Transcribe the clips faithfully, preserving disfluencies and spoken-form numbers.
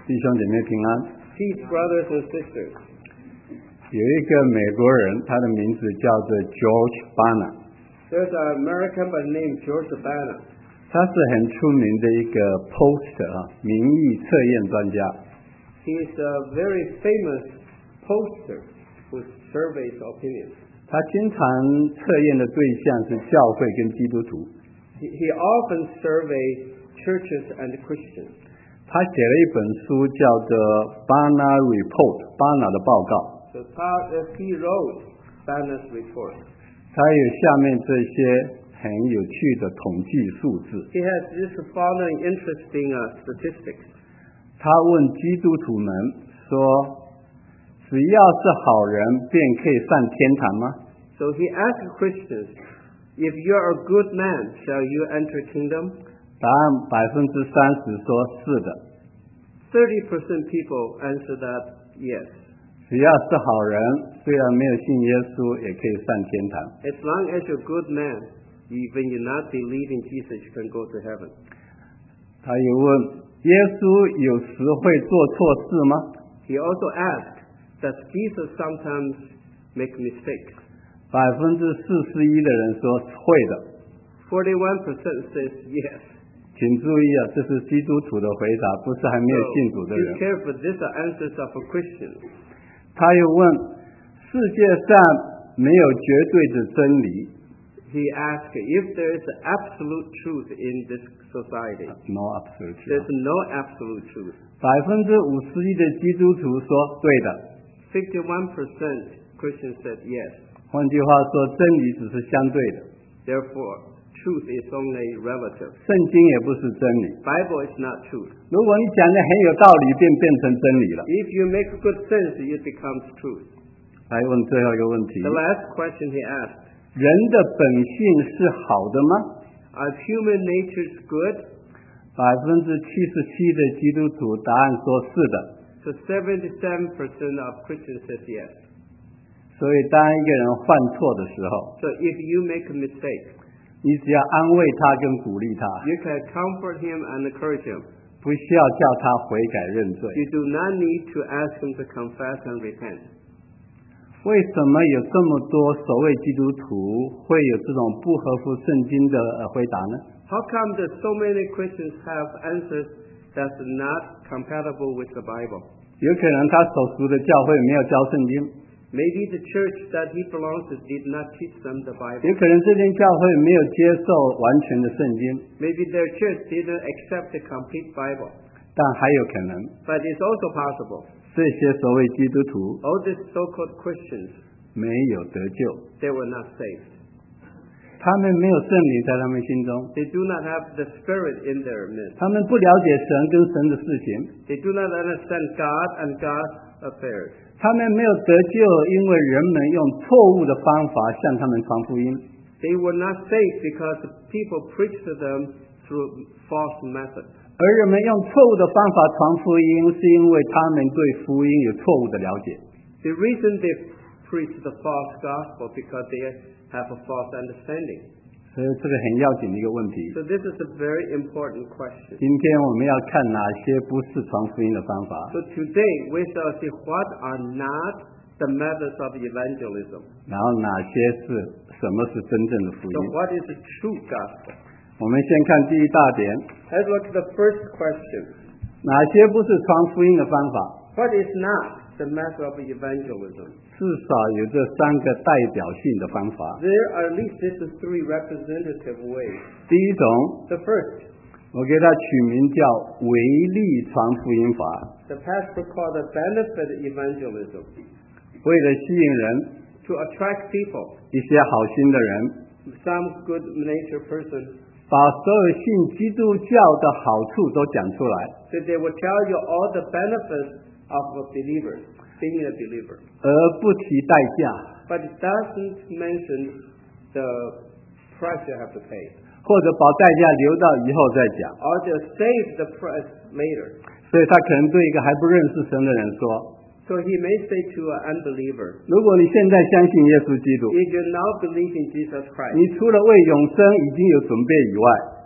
弟兄姐妹平安。 Peace, brothers and sisters. 有一个美国人，他的名字叫做 George Barna， There's an American by the name George Barna. 他是很出名的一个 pollster 啊，民意测验专家。 He is a very famous pollster who surveys opinions. 他经常测验的对象是教会跟基督徒。 He, he often surveys churches and Christians. 他写了一本书叫做 Barna Report， 巴拿的报告。 So he wrote Barna's report. 他有下面这些很有趣的统计数字。 He has this following interesting uh, statistics. 他问基督徒们说，只要是好人便可以上天堂吗？ So he asked Christians, if you're a good man, shall you enter kingdom? 答案百分之三十说是的。 thirty percent people answer that yes. 只要是好人，虽然没有信耶稣，也可以上天堂。 As long as you're a good man, even you not believe in Jesus, you can go to heaven. 他又问，耶稣有时会做错事吗？ He also asked, does Jesus sometimes make mistakes? 百分之四十一的人说会的。 forty-one percent says yes. 请注意啊，这是基督徒的回答，不是还没有 So 信主的 be 人。 careful, these are answers of a Christian. 他又问，世界上没有绝对的真理 He asked, if there is absolute truth in this society. ？No absolute There's truth。 no absolute truth. 百分之五十一的基督徒说对的。 fifty-one percent Christians said yes. 换句话说，真理只是相对的， Therefore, truth is only relative. 圣经也不是真理。 Bible is not truth. 如果你讲的很有道理，便变成真理了。 If you make good sense, it becomes truth. 来问最后一个问题： The last question he asked, 人的本性是好的吗？ are human natures good? 百分之七十七的基督徒答案说是的。 So seventy-seven percent of Christians said yes. 所以，当一个人犯错的时候， So if you make a mistake, 你只要安慰他跟鼓励他， you can comfort him and encourage him. 不需要叫他悔改认罪。 You do not need to ask him to confess and repent. 为什么有这么多所谓基督徒会有这种不合乎圣经的呃回答呢？ How come that so many Christians have answers that's not compatible with the Bible? 有可能他所属的教会没有教圣经， Maybe the church that he belongs to did not teach them the Bible. 有可能这间教会没有接受完全的圣经， Maybe their church didn't accept the complete Bible. 但还有可能 But it's also possible. 这些所谓基督徒 All these so-called Christians, 没有得救， they were not saved. 他们没有圣灵在他们心中， They do not have the Spirit in their midst. 他们不了解神跟神的事情， They do not understand God and God's affairs. 他们没有得救，因为人们用错误的方法向他们传福音。 They were not saved because people preached to them through false methods. 而人们用错误的方法传福音，是因为他们对福音有错误的了解。 The reason they preach the false gospel because they have a false understanding. 所以这个很要紧的一个问题。 So this is a very important question. 今天我们要看哪些不是传福音的方法， So today we shall see what are not the methods of evangelism. 然后哪些是什么是真正的福 So 音。 what is the true gospel? 我们先看第一大点， Let's look at the first question. 哪些不是传福音的方法？ What is not the method of evangelism? 至少有这三个代表性的方法。 There are at least these three representative ways. 第一种， The first, 我给它取名叫唯利传福音法， the pastor called the benefit evangelism. 为了吸引人， To attract people, 一些好心的人 some good-natured person, 把所有信基督教的好处都讲出来， so they will tell you all the benefits of a believer, being a believer. 而不提代价， But it doesn't mention the price you have to pay. 或者把代价留到以后再讲。 Or just save the price later. 所以他可能对一个还不认识神的人说， So he may say to an unbeliever, 如果你现在相信耶稣基督， if you now believe in Jesus Christ, 你除了为永生已经有准备以外，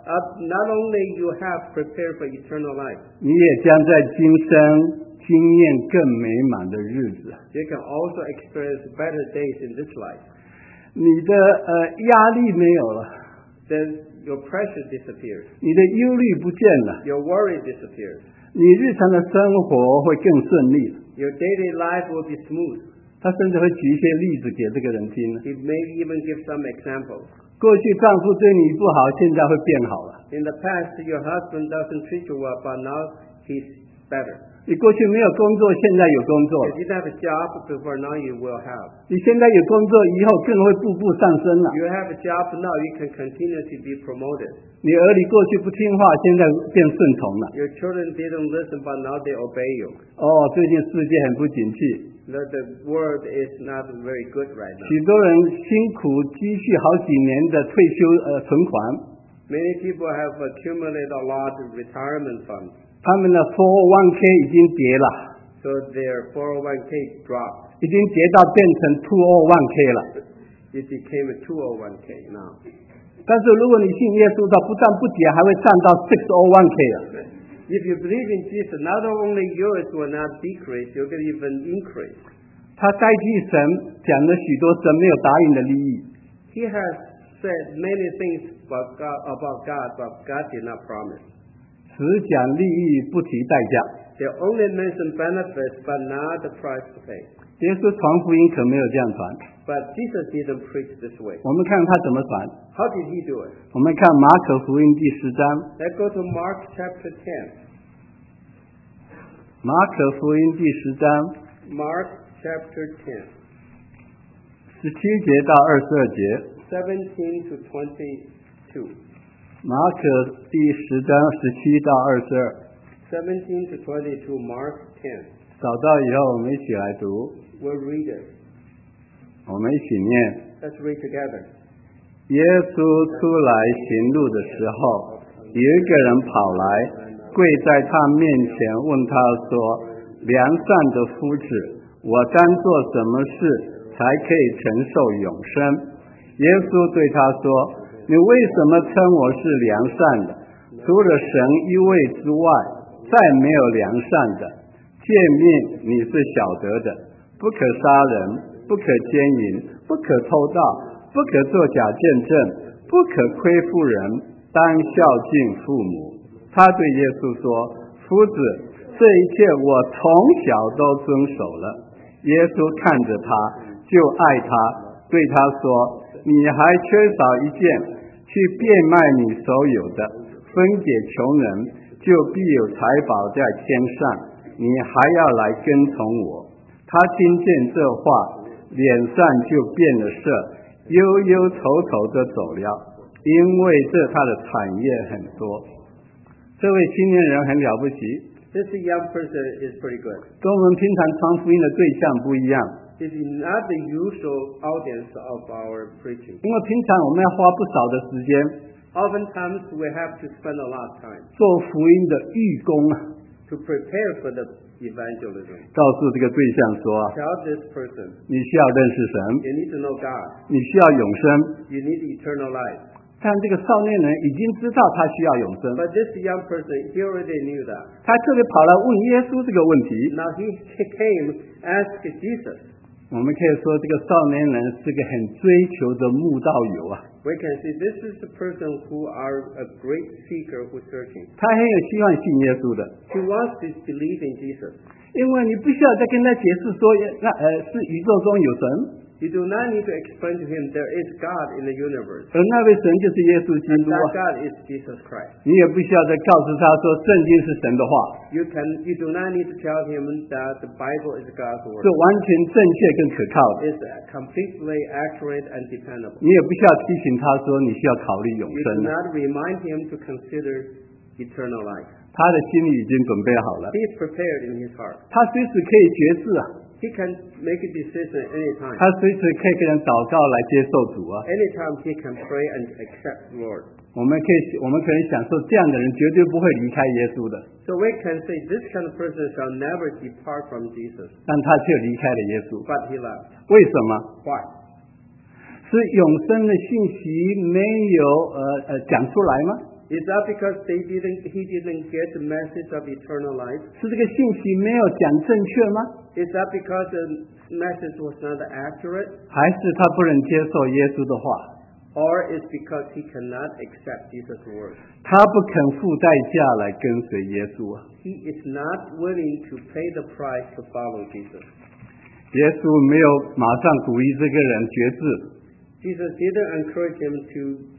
uh, not only you have prepared for eternal life, 你也将在今生经验更美满的日子。 you can also experience better days in this life. 你的呃压力没有了， Then your pressure disappears, 你的忧虑不见了， your worry disappears, 你日常的生活会更顺利。 your daily life will be smooth. 他甚至会举一些例子给这个人听。 He may even give some examples. 过去丈夫对你不好，现在会变好了。 In the past, your husband doesn't treat you well, but now he's better. 你过去没有工作，现在有工作了。 You didn't have a job before, now you will have. 你现在有工作，以后更会步步上升了。 You have a job now, you can continue to be promoted. 你儿女过去不听话，现在变顺从了。 Your children didn't listen, but now they obey you. 哦，最近世界很不景气， The, the world is not very good right now. 许多人辛苦积蓄好几年的退休呃存款， Many people have accumulated a lot of retirement funds, 他们的 four oh one k 已经跌了， so their four oh one k dropped. 已经跌到变成 two oh one k 了。 It became a two oh one k now. 但是如果你信耶稣的，不但不跌，还会涨到 six oh one k 了。 If you believe in Jesus, not only yours will not decrease, you're going to even increase. 他代替神讲了许多神没有答应的利益。 He has said many things about God, about God, but God did not promise. 只讲利益，不提代价。 They only mention benefits, but not the price to pay. 耶稣传福音可没有这样传。 But Jesus didn't preach this way. 我们看他怎么传。 How did he do it? 我们看马可福音第十章， Let's go to Mark chapter ten. 马可福音第十章 Mark chapter ten, 十七节到二十二节。 seventeen to twenty-two. 马可第十章十七到二十二。 seventeen to twenty-two, Mark ten. 找到以后，我们一起来读， We'll read it. 我们一起念。 Let's read together. 耶稣出来行路的时候，有一个人跑来，跪在他面前，问他说：“良善的夫子，我当做什么事才可以承受永生？”耶稣对他说：“你为什么称我是良善的？除了神一位之外，再没有良善的。诫命你是晓得的，不可杀人，不可奸淫，不可偷盗，不可作假见证，不可亏负人，当孝敬父母。”他对耶稣说：“夫子，这一切我从小都遵守了。”耶稣看着他，就爱他，对他说：“你还缺少一件，去变卖你所有的，分给穷人，就必有财宝在天上。你还要来跟从我。”他听见这话，脸上就变了色，忧忧愁愁地走了，因为这他的产业很多。这位青年人很了不起， This young person is pretty good. 跟我们平常传福音的对象不一样。 It is not the usual audience of our preaching. 因为平常我们要花不少的时间 Oftentimes we have to spend a lot of time 做福音的义工啊， to prepare for the evangelism. 告诉这个对象说， Tell this person, 你需要认识神， you need to know God. 你需要永生。 You need eternal life. 但这个少年人已经知道他需要永生， But this young person, he already knew that. 他特别跑来问耶稣这个问题。 Now he came, asked Jesus. 我们可以说，这个少年人是个很追求的慕道友啊， We can see this is the person who are a great seeker who's searching. 他很有希望信耶稣的， He wants to believe in Jesus. 因为你不需要再跟他解释说，那呃是宇宙中有神， You do not need to explain to him there is God in the universe. 而那位神就是耶稣基 And 督 that 啊。 God is Jesus Christ. 你也不需要再告诉他说圣经是神的话， You can you do not need to tell him that the Bible is God's 是 word. 完全正确跟可靠的。 It's completely accurate and dependable. 你也不需要提醒他说你需要考虑永 You 生 do 了， not remind him to consider eternal life. 他的心里已经准备好了， He is prepared in his heart. 他随时可以决志啊， He can make a decision anytime. 他随时可以跟人祷告来接受主啊。 Anytime he can pray and accept the Lord. 我们可以，我们可以享受这样的人绝对不会离开耶稣的， So we can say this kind of person shall never depart from Jesus. 但他却离开了耶稣。 But he left. 为什么？ Why? 是永生的信息没有呃呃讲出来吗？ Is that because they didn't, he didn't get the message of eternal life? 是这个信息没有讲正确吗？ Is that because the message was not accurate? 还是他不能接受耶稣的话？ Or is because he cannot accept Jesus' word? 他不肯付代价来跟随耶稣啊！ He is not willing to pay the price to follow Jesus. 耶稣没有马上鼓励这个人决志， Jesus didn't encourage him to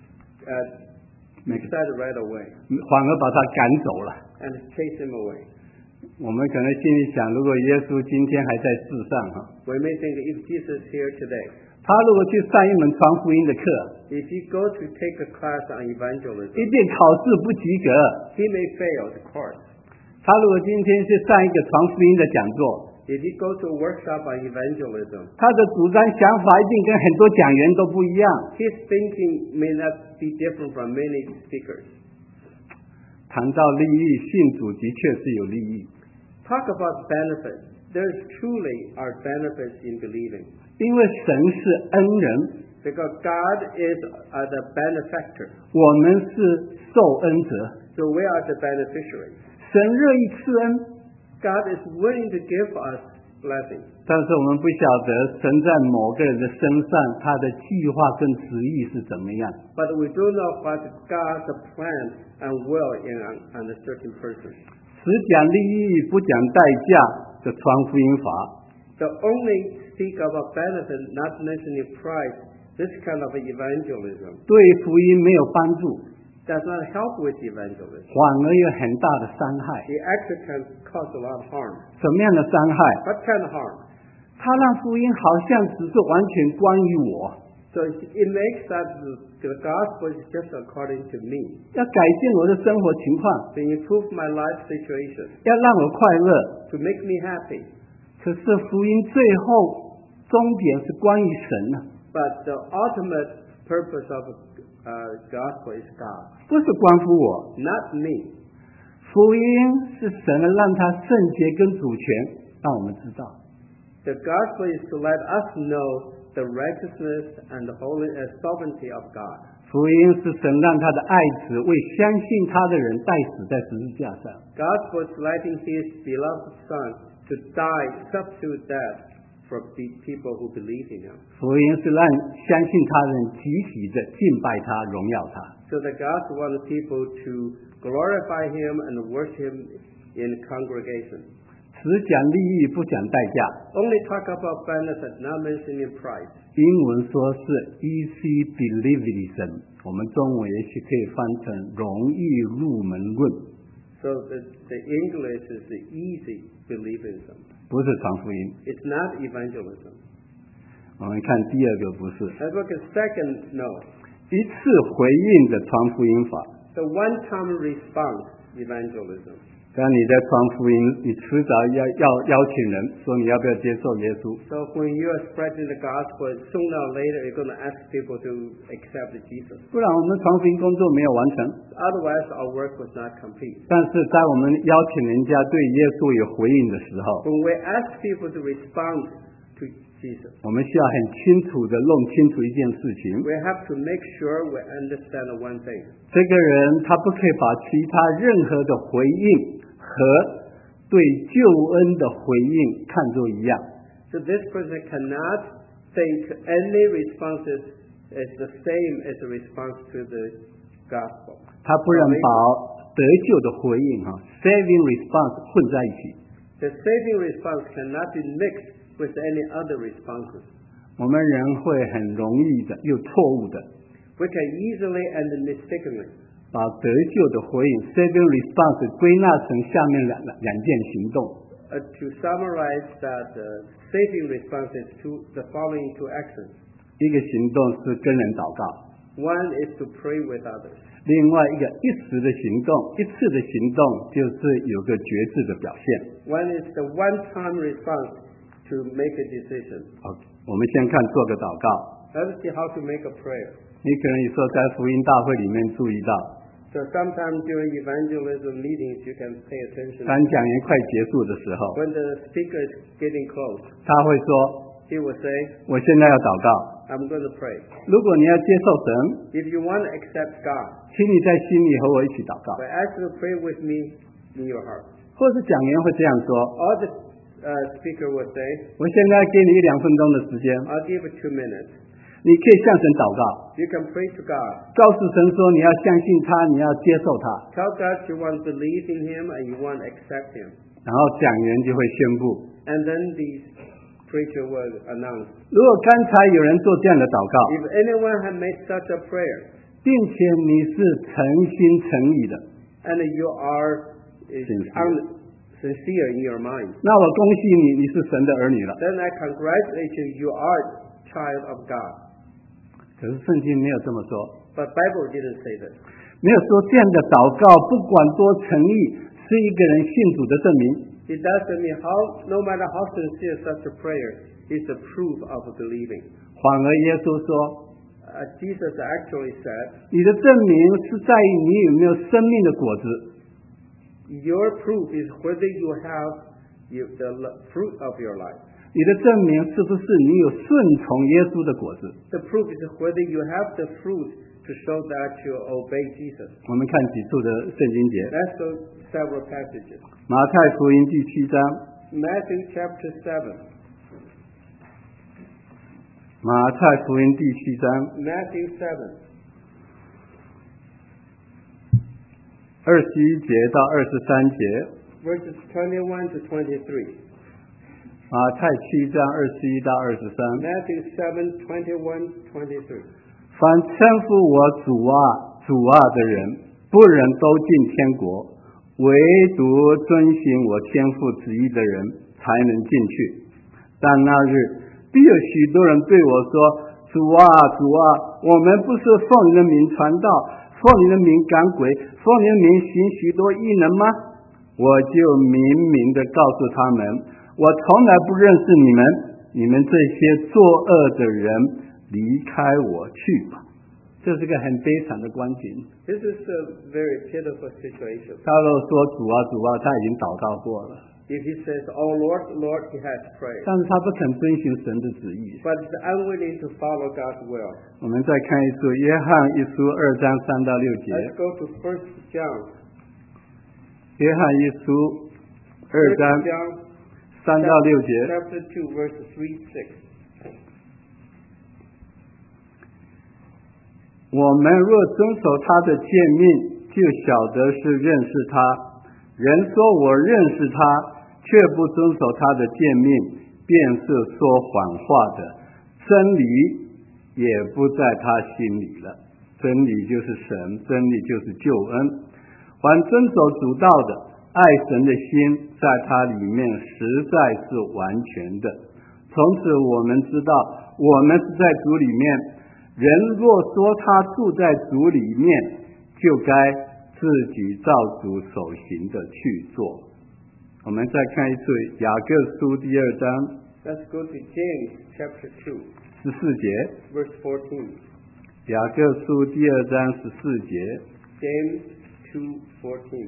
uh, decide right away 反而把他赶走了。 and chase him away. 我们可能心里想，如果耶稣今天还在世上哈， We may think if Jesus is here today, 他如果去上一门传福音的课， if he goes to take a class on evangelism, 一定考试不及格。 he may fail the course. 他如果今天去上一个传福音的讲座， If he goes to a workshop on evangelism, 他的主张想法一定跟很多讲员都不一样。 his thinking may not be different from many speakers. 谈到利益，信主的确是有利益， Talk about benefits. There's truly are benefits in believing. 因为神是恩人， Because God is uh, the benefactor. 我们是受恩者。 So we are the beneficiaries. 神乐意赐恩， God is willing to give us blessings. 但是我们不晓得神在某个人的身上，他的计划跟旨意是怎么样。 But we do know what God's plan and will in on, on a certain person. 只讲利益不讲代价的传福音法， The only speak about benefit, not mentioning price, this kind of evangelism 对福音没有帮助， does not help with evangelism. 反而有很大的伤害。 It actually can cause a lot of harm. 什么样的伤害？ What kind of harm? 他让福音好像只是完全关于我， So it makes that the, the gospel is just according to me. 要改变我的生活情况， To improve my life situation. 要让我快乐。 To make me happy. 可是福音最后终点是关于神呢、 But the ultimate purpose of uh, gospel is God. 不是关乎我。 Not me. 福音是神让他圣洁跟主权，让我们知道。 The gospel is to let us know the righteousness and the holy uh, sovereignty of God. 福音是神让他的爱子为相信他的人代死在十字架上。 Gospel is letting His beloved Son to die substitute death for the people who believe in Him. 福音是让相信他的人集体的敬拜他、荣耀他。 So the gospel wants people to glorify Him and worship Him in congregation. 只讲利益不讲代价。 Only talk about benefit, not mentioning price. 英文说是 easy believism， 我们中文也许可以翻成容易入门论。 So the, the English is the easy believism. 不是传福音。 It's not evangelism. 我们看第二个不是 Let's look at second no. 一次回应的传福音法。 The one-time response evangelism. 当你在传福音，你迟早要要邀请人说你要不要接受耶稣。 So when you are spreading the gospel, sooner or later you're going to ask people to accept Jesus. 不然我们传福音工作没有完成。 Otherwise, our work was not complete. 但是在我们邀请人家对耶稣有回应的时候， When we ask people to respond to Jesus, 我们需要很清楚的弄清楚一件事情： we have to make sure we understand one thing. 这个人他不可以把其他任何的回应和对救恩的回应看作一样。 So this person cannot think any responses is the same as a response to the gospel. 他不能把得救的回应哈 saving response 混在一起。 The saving response cannot be mixed with any other responses. 我们人会很容易的又错误的 We can easily and mistakenly 把得救的回应 saving response 归纳成下面两两件行动。 uh, to summarize that uh, saving response is to the following two actions. 一个行动是跟人祷告， One is to pray with others. 另外一个一时的行动，一次的行动就是有个决志的表现。 One is the one-time response to make a decision. 好，我们先看做个祷告。 Let's see how to make a prayer. 你可能有时候在福音大会里面注意到， So sometimes during evangelism meetings, you can pay attention. 当讲员快结束的时候， When the speaker is getting close, 他会说 he will say, 我现在要祷告。 I'm going to pray. 如果你要接受神， If you want to accept God, 请你在心里和我一起祷告。 but ask you to pray with me in your heart. 或者讲员会这样说： Or the uh, speaker will say, 我现在给你一两分钟的时间， I'll give it two minutes. 你可以向神祷告， You can pray to God. 告诉神说你要相信他，你要接受他。 Tell God you want to believe in Him and you want to accept Him. 然后讲员就会宣布。 And then the preacher will announce, 如果刚才有人做这样的祷告， if anyone had made such a prayer, 并且你是诚心诚意的， and you are is Sincere. un- sincere in your mind, 那我恭喜你，你是神的儿女了。 then I congratulate you, you are a child of God. 可是圣经没有这么说， But Bible didn't say that. 没有说这样的祷告不管多诚意，是一个人信主的证明。 It doesn't mean how, no matter how sincere such a prayer is a proof of believing. 反而耶稣说， Uh, Jesus actually said, 你的证明是在于你有没有生命的果子。 your proof is whether you have you, the l- fruit of your life. 你的证明是不是你有顺从耶稣的果子？ The proof is whether you have the fruit to show that you obey Jesus. 我们看几处的圣经节， Let's go several passages. 马太福音第七章， Matthew chapter seven. 马太福音第七章 Matthew seven, 二十一节到二十三节， verses twenty-one to twenty-three. 马太七章二十一到二十三。 Matthew seven, twenty-one, twenty-three. 凡称呼我主啊主啊的人，不能都进天国，唯独遵行我天父旨意的人才能进去。但那日必有许多人对我说：主啊主啊，我们不是奉你的名传道，奉你的名赶鬼，奉你的名行许多异能吗？我就明明的告诉他们，我从来不认识你们，你们这些作恶的人，离开我去吧。这是个很悲惨的光景。 This is a very pitiful situation. 他若说主啊主啊，他已经祷告过了， If he says, Oh Lord, Lord, he has prayed. 但是他不肯遵循神的旨意。 But is unwilling to follow God's will. 我们再看一处约翰一书二章三到六节。 Let's go to First John. 约翰一书二 First 章 John 三到六节。 chapter two, verse three, six. 我们若遵守他的诫命，就晓得是认识他。人说我认识他，却不遵守他的诫命，便是说谎话的，真理也不在他心里了。真理就是神，真理就是救恩。凡遵守主道的，爱神的心在他里面实在是完全的。从此我们知道，我们是在主里面。人若说他住在主里面，就该自己照主所行的去做。我们再看一次雅各书第二章 Let's go to James chapter two, 十四节。 verse fourteen. 雅各书第二章十四节。 James two, fourteen.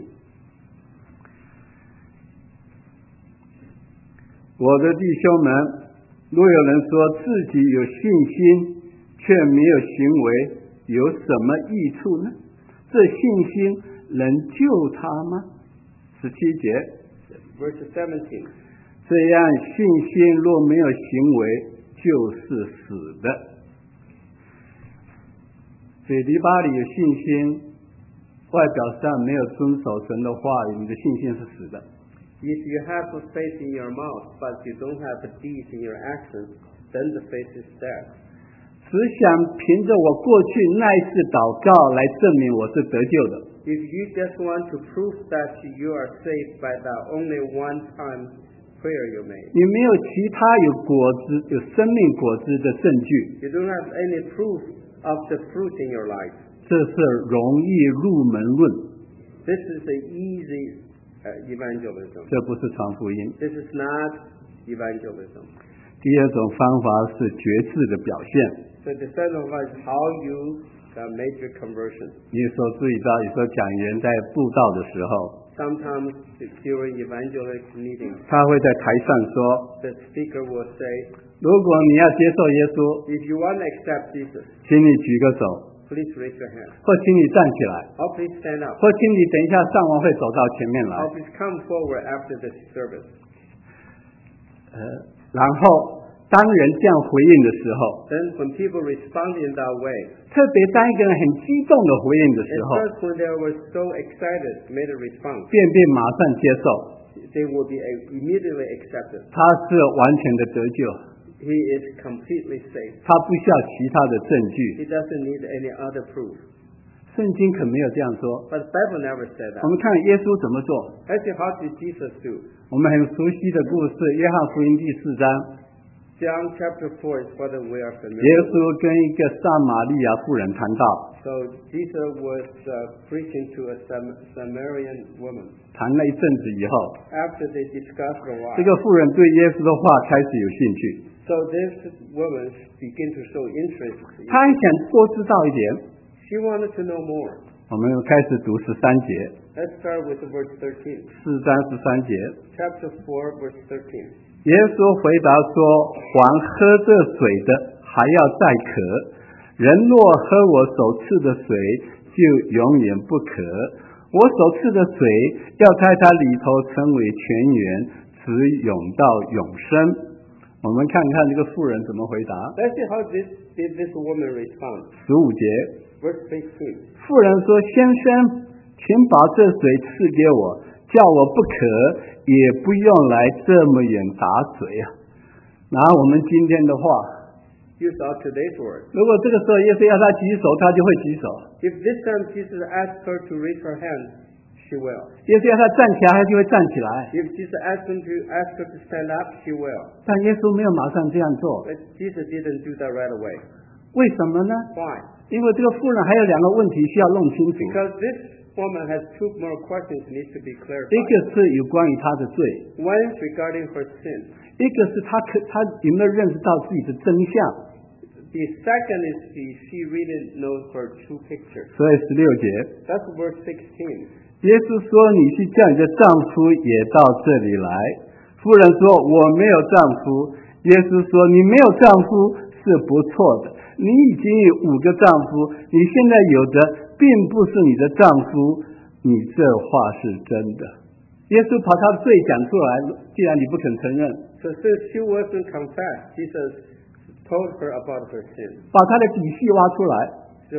我的弟兄们，若有人说自己有信心，却没有行为，有什么益处呢？这信心能救他吗？十七节。 Verse seventeen. 这样信心若没有行为，就是死的。嘴篱笆里有信心，外表上没有遵守神的话语，你的信心是死的。 If you have a faith in your mouth, but you don't have a deed in your actions, then the faith is dead. 只想凭着我过去那一次祷告来证明我是得救的。 If you just want to prove that you are saved by that only one time prayer you made, 你没有其他有果子、有生命果子的证据， you don't have any proof of the fruit in your life. 这是容易入门论， This is an easy uh, evangelism. 这不是传福音。 This is not evangelism. 第二种方法是觉知的表现。 So the second one is how you uh, make your conversion. 你所注意到，有时候讲员在布道的时候， Sometimes during evangelic meetings, 他会在台上说 the speaker will say,：“ 如果你要接受耶稣， if you want to accept Jesus, 请你举个手， please raise your hand. 或请你站起来， Or please stand up. 或请你等一下上完会走到前面来。 Or please come forward after this service. 呃，然后当人这样回应的时候， Then when people respond in that way, 特别当一个人很激动的回应的时 at 候， first when they were so excited, made a response, 便被马上接受， they will be immediately accepted. 他是完全的得救， He is completely safe. 他不需要其他的证据。 He doesn't need any other proof. 圣经可没有这样说。 But the Bible never said that. 我们看耶稣怎么做。 Actually, how did Jesus do? 我们很熟悉的故事，约翰福音第四章， John chapter four is what we are 耶 familiar 稣 with. 跟一个撒玛利亚妇人谈到， So Jesus was uh, preaching to a Sam- Samaritan woman. 谈了一阵子以后， After they discussed a 这 while, 个妇人对耶稣的话开始有兴趣， so this woman began to show interest. 她还想多知道一点。 She wanted to know more. 我们开始读十三节， Let's start with verse thirteen. 四章十三节。 Chapter four, verse thirteen. 耶稣回答说：“还喝这水的还要再渴，人若喝我所赐的水，就永远不渴。我所赐的水，要在它里头成为泉源，直涌到永生。”我们看看这个妇人怎么回答。 Let's see how this, did this woman respond. 十五节， Verse fifteen. 妇人说：“先生，请把这水赐给我，叫我不渴，也不用来这么远打水啊。”拿我们今天的话， Use our today's word. 如果这个时候耶稣要他举手，他就会举手； If this time Jesus asked her to raise her hand, she will. 耶稣要他站起来，他就会站起来。 If Jesus asked him to ask her to stand up, she will. 但耶稣没有马上这样做， But Jesus didn't do that right away. 为什么呢？ Why? 因为这个妇人还有两个问题需要弄清楚， Because this woman has two more questions that need to be 一 clarified. 个是有关于她的罪， One is regarding her sin. 一个是她可她有没有认识到自己的真相。 The second is she, she really knows her true picture. 所以十六节， That's verse sixteen. 耶稣说：“你去叫你的丈夫也到这里来。”妇人说：“我没有丈夫。”耶稣说：“你没有丈夫是不错的，你已经有五个丈夫，你现在有的并不是你的丈夫，你这话是真的。”耶稣把他的罪讲出来，既然你不肯承认， So since she wasn't confessed, Jesus told her about her sin. 把他的底细挖出来， So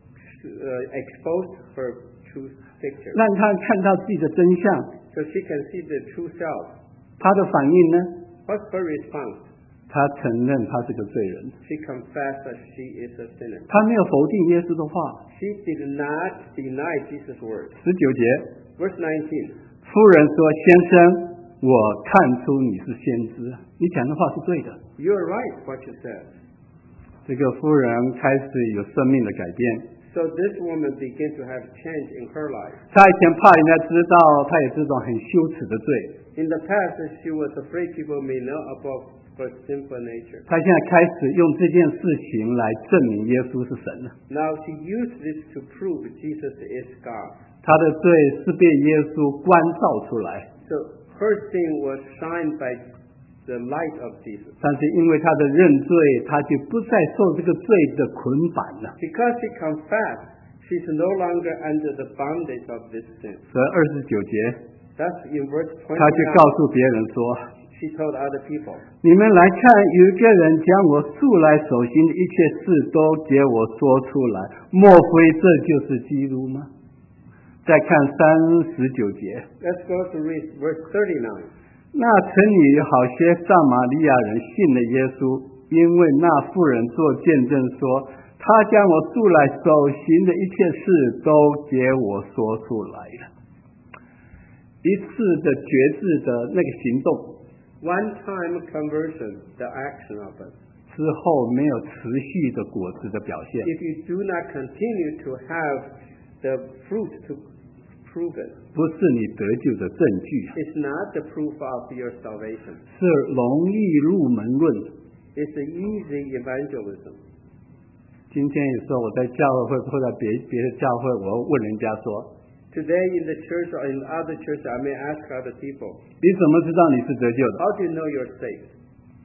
uh, exposed her true picture. 让他看到自己的真相。 So she can see the true self. 他的反应呢？ What's her response? 他承认他是个罪人， She confessed that she is a sinner. 他没有否定耶稣的话。 She did not deny Jesus' word. 十九节， Verse nineteen. 夫人说：“先生，我看出你是先知，你讲的话是对的。” You're right, what you said. 这个夫人开始有生命的改变。 So this woman began to have change in her life. 她以前怕人家知道，她有这种很羞耻的罪。 In the past, she was afraid people may know about her sinful nature. 她现在开始用这件事情来证明耶稣是神了。 Now she used this to prove Jesus is God. 她的罪是被耶稣关照出来， So her sin was shined by the light of Jesus. 但是因为她的认罪，她就不再受这个罪的捆绑了。 Because she confessed, she's no longer under the bondage of this sin. 所以二十九节， That's in verse 她就 twenty-nine. 告诉别人说：“ She told other people, 你们来看，有一个人将我素来所行的一切事都给我说出来，莫非这就是基督吗？”再看三十九节， let's go to read verse thirty-nine. 那城里有好些撒玛利亚人信了耶稣，因为那妇人做见证说，他将我素来所行的一切事都给我说出来了。一次的觉知的那个行动 One-time conversion, the action of it. 之后没有持续的果子的表现， If you do not continue to have the fruit to prove it, 不是你得救的证据， it's not the proof of your salvation. 是容易入门论。 It's an easy evangelism. 今天有时候我在教会或者别别的教会，我问人家说， Today in the church or in other churches, I may ask other people, 你怎么知道你是得救的？ how do you know you're saved?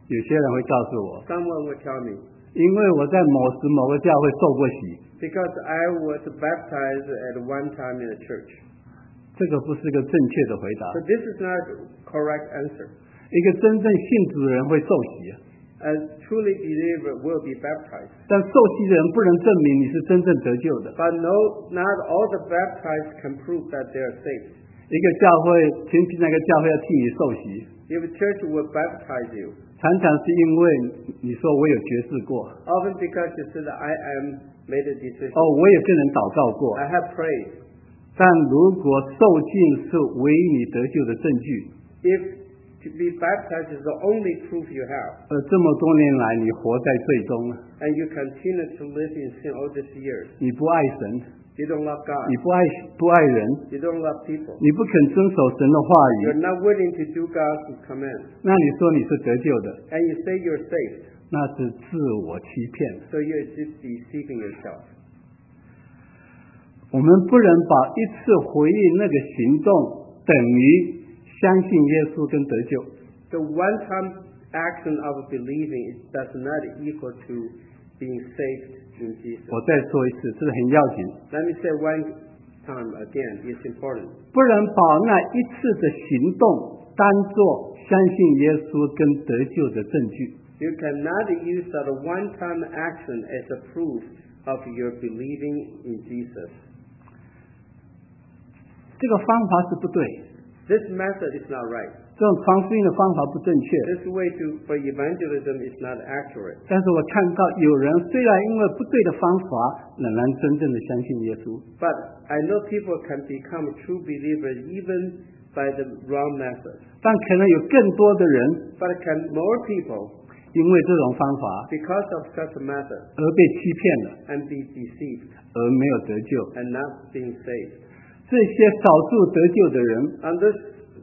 有些人会告诉我， Someone will tell me, 因为我在某时某个教会受过洗， because I was baptized at one time in a church. 这个不是个正确的回答。 So this is not a correct answer. 一个真正信主的人会受洗， A truly believer will be baptized. 但受洗的人不能证明你是真正得救的。 But no, not all the baptized can prove that they are saved. 一个教会亲戚那个教会要替你受洗， If a church will baptize you, 常常是因为你说我有决志过， often because you said I am made a decision. 哦，我也跟人祷告过。 I have prayed. 但如果受浸是唯一你得救的证据， If to be baptized is the only proof you have, 呃，这么多年来你活在罪中， and you continue to live in sin all these years, 你不爱神， you don't love 你 God, 不爱不爱人， you don't love people, 你不肯遵守神的话 you're 语， not willing to do God's commands, 那你说你是得救的， and you say you're saved, 那是自我欺骗。 so you're just deceiving yourself. 我们不能把一次回应那个行动等于相信耶稣跟得救。 The one-time action of believing does not equal to being saved in Jesus. 我再说一次，这是很要紧， Let me say one time again, it's important. 不能把那一次的行动当作相信耶稣跟得救的证据。 You cannot use that one-time action as a proof of your believing in Jesus. 这个方法是不对， This method is not right. 这种传福音的方法不正确。 This way to for evangelism is not accurate. 但是我看到有人虽然因为不对的方法，仍然真正的相信耶稣。 But I know people can become true believers even by the wrong method. 但可能有更多的人 But can more people, 因为这种方法 because of such a method, 而被欺骗了， and be deceived 而没有得救。 and not being saved. 这些少数得救的人， Unless,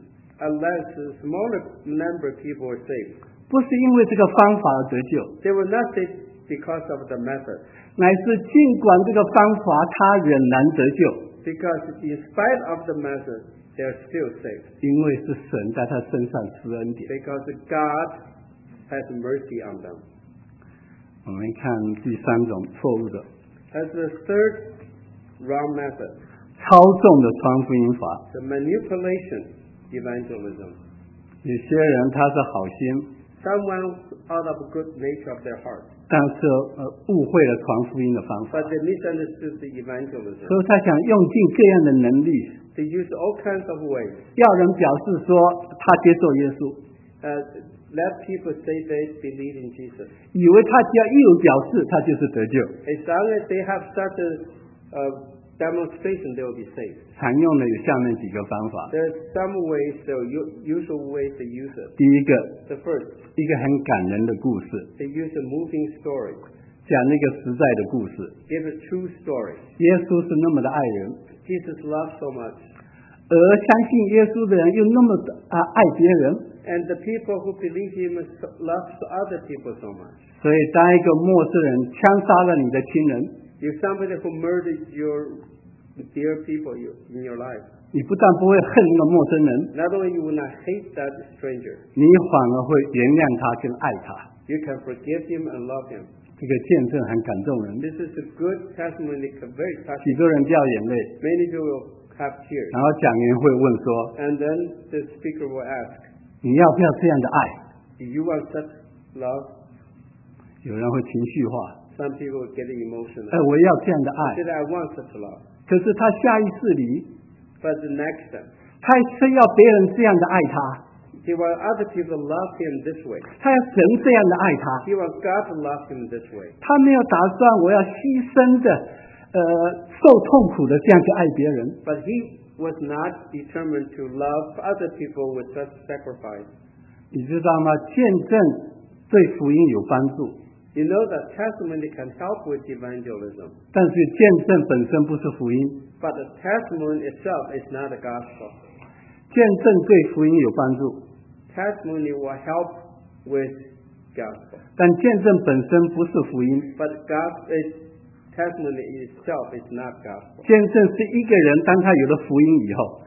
unless a smaller number of people are saved, 不是因为这个方法而得救， they were not saved because of the method. 乃是尽管这个方法他仍然得救， Because in spite of the method, they are still saved. 因为是神在他身上施恩典。 Because God has mercy on them. 我们看第三种错误的 As the third wrong method, 操纵的传福音法。 the manipulation evangelism. 有些人他是好心， Someone out of good nature of their heart, 但是呃误会了传福音的方法， but they misunderstood the evangelism. 所以他想用尽各样的能力， They use all kinds of ways. 要人表示说他接受耶稣， Uh, let people say they believe in Jesus. 以为他只要一有表示，他就是得救。 As long as they have such a uh, demonstration, they will be saved. 常用的有下面几个方法。 There's some ways, the u- usual ways they use it. 第一个， The first, 一个很感人的故事， they use a moving story. 讲那个实在的故事。 Give a true story. 耶稣是那么的爱人， Jesus loves so much. 而相信耶稣的人又那么的啊爱别人， And the people who believe him so- loves other people so much. 所以当一个陌生人枪杀了你的亲人， You're somebody who murdered your dear people you- in your life. 你不但不会恨那个陌生人， Not only you will not hate that stranger, 你反而会原谅他跟爱他。 you can forgive him and love him. 这个见证很感动人， This is a good testimony, very 许 touching. 多人掉眼泪， Many people will have tears. 然后讲员会问说： And then the speaker will ask, 你要不要这样的爱？ do you want such love? 有人会情绪化， Some people will get emotional. 哎，我要这样的爱。 Said, I want such love. 可是他下意识里， But the next step, 他是要别人这样的爱他， he wants other people to love him this way. 他要神这样的爱他， He wants God to love him this way. 他没有打算我要牺牲的，呃，受痛苦的这样去爱别人。 But he was not determined to love other people with such sacrifice. 你知道吗？见证对福音有帮助， You know that testimony can help with evangelism. 但是见证本身不是福音。 But the testimony itself is not a gospel. 见证对福音有帮助， Testimony will help with gospel. 但见证本身不是福音。 But God, is, testimony itself is not gospel. 见证是一个人当他有了福音以后，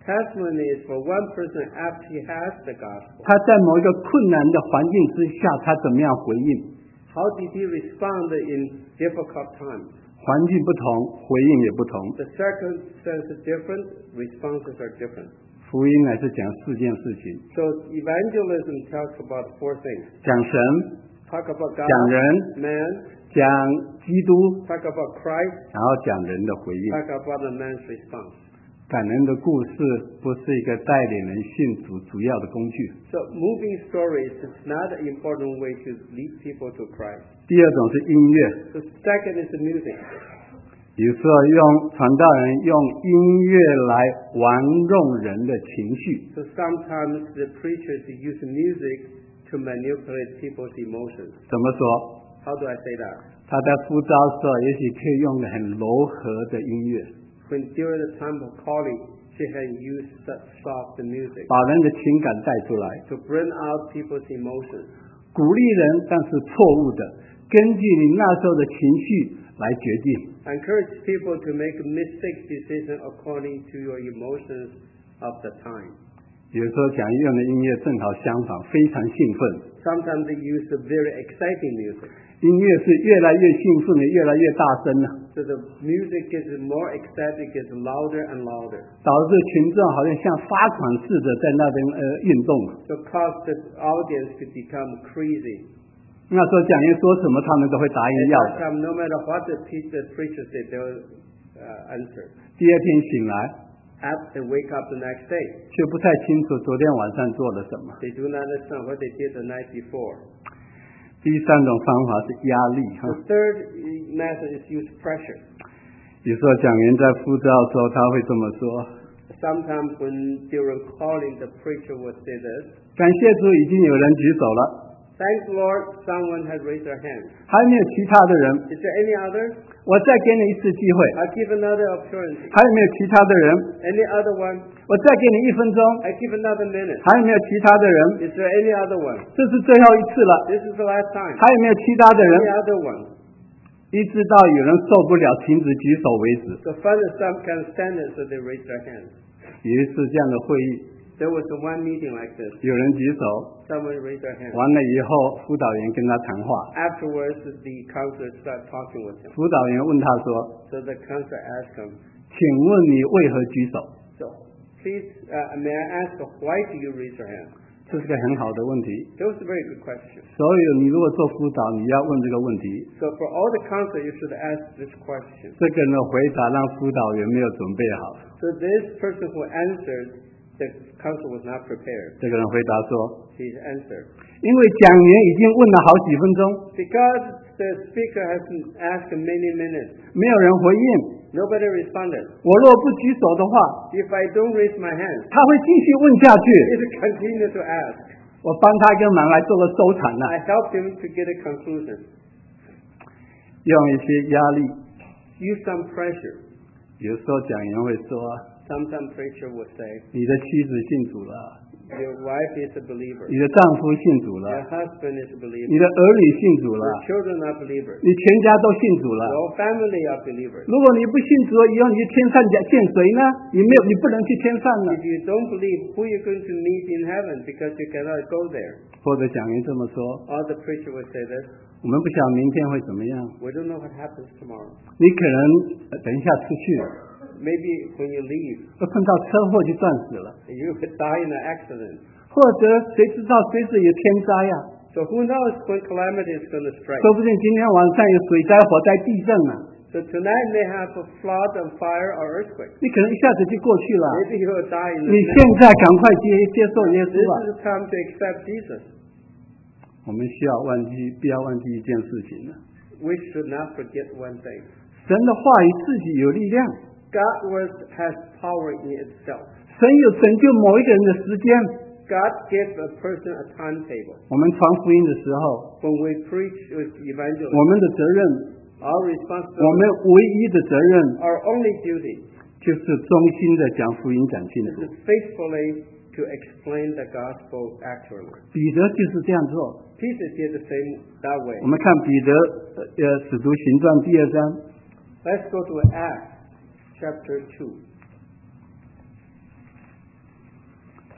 Testimony is for one person after he has the gospel. 他在某一个困难的环境之下，他怎么样回应？ How did he respond in difficult times? 环境不同，回应也不同。 The circumstances are different, responses are different. 福音乃是讲四件事情： So evangelism talks about four things. 讲神， Talk about God, 讲人， man, 讲基督， talk about Christ, 然后讲人的回应。 talk about the man's response. 感人的故事不是一个带领人信主主要的工具。 So moving stories is not an important way to lead people to Christ. 第二种是音乐， The second is the music. 有时候用传道人用音乐来玩弄人的情绪。 So sometimes the preachers use music to manipulate people's emotions. 怎么说？ How do I say that? 他在呼召的时候，也许可以用很柔和的音乐， When during the time of calling, she had used such soft music 把人的情感带出来， to bring out people's emotions. 鼓励人，但是错误的，根据你那时候的情绪来决定。 Encourage people to make a mistake decision according to your emotions of the time. 有时候讲用的音乐正好相反，非常兴奋。 Sometimes they use a very exciting music. 音乐是越来越兴奋的，越来越大声了， So the music is more ecstatic, gets louder and louder. 导致群众好像像发狂似的在那边呃运动。 So cause the audience to become crazy. 那时候讲员说什么，他们都会答应 At 要 that 的。 time, no matter what the, pe- the preacher said, they will uh, answer. 第二天醒来， After they wake up the next day, 却不太清楚昨天晚上做了什么。 they do not understand what they did the night before. 第三种方法是压力哈， The third method is use pressure. 有时候讲员在呼召的时候，他会这么说： Sometimes when during calling, the preacher will say this, 感谢主，已经有人举手了， Thanks Lord, someone has raised their hand. 还没有其他的人， Is there any other? 我再给你一次机会， I give another opportunity. 还有没有其他的人？ Any other one? 我再给你一分钟， I give another minute. 还有没有其他的人？ Is there any other one? 这是最后一次了， This is the last time. 还有没有其他的人？ Any other one? 一直到有人受不了，停止举手为止。 So finally some can stand it, so they raise their hands. 有一次这样的会议， There was a one meeting like this. 有人举手， Someone raised their hand. 完了以后，辅导员跟他谈话， Afterwards, the counselor started talking with him. 辅导员问他说 So the counselor asked him, 请问你为何举手？ so please, uh, may I ask, why do you raise your hand? 这是个很好的问题。 That was a very good question. 所有你如果做辅导，你要问这个问题。 So for all the counselors, you should ask this question. 这个人的回答让辅导员没有准备好。 So this person who answered, the counselor was not prepared. 这个人回答说 He answered, 因为讲员已经问了好几分钟， because the speaker has asked many minutes, 没有人回应。 nobody responded. 我若不举手的话， If I don't raise my hand, 他会继续问下去。 he will continue to ask. 我帮他一个忙来做个收场了， I helped him to get a conclusion. 用一些压力。 Use some pressure. 有时候讲员会说， Sometimes preacher will say, 你的妻子信主了， your wife is a believer. 你的丈夫信主 Your 了， husband is a 你 believer. 的儿女信主了， Your children are believers. 你全家都信主了。 Your family are believers. 如果你不信主，以后你去天上见谁呢？你没有，你不能去天上了。 If you don't believe, who are you going to meet in heaven because you cannot go there? 或者讲员这么说， Or the preacher will say this, 我们不晓得明天会怎么样， we don't know what happens tomorrow. 你可能呃等一下出去， Maybe when you leave, 会碰到车祸就撞死了， you could die in an accident. 或者谁知道随时有天灾呀、 So who knows when calamity is going to strike? 说不定今天晚上有水灾、火灾、地震啊， So tonight may have a flood and fire or earthquake. 你可能一下子就过去了。 Maybe you will die in 你 the 现在赶快接接受耶稣 This 啊！ is the time to accept Jesus. 我们需要忘记，不要忘记一件事情了： We should not forget one thing. 神的话语自己有力量， God's word has power in itself. 神有拯救某一个人的时间。 God gives a person a timetable. 我们传福音的时候， When we preach with 我 evangelism, 们的责任， our 我 responsibility, 们唯一的责任 our only duty 就是忠心的讲福音，讲清楚 is。faithfully to explain the gospel accurately. 彼得就是这样做。 Peter did the same that way. 我们看彼得呃使徒行传第二章， Let's go to Acts chapter two.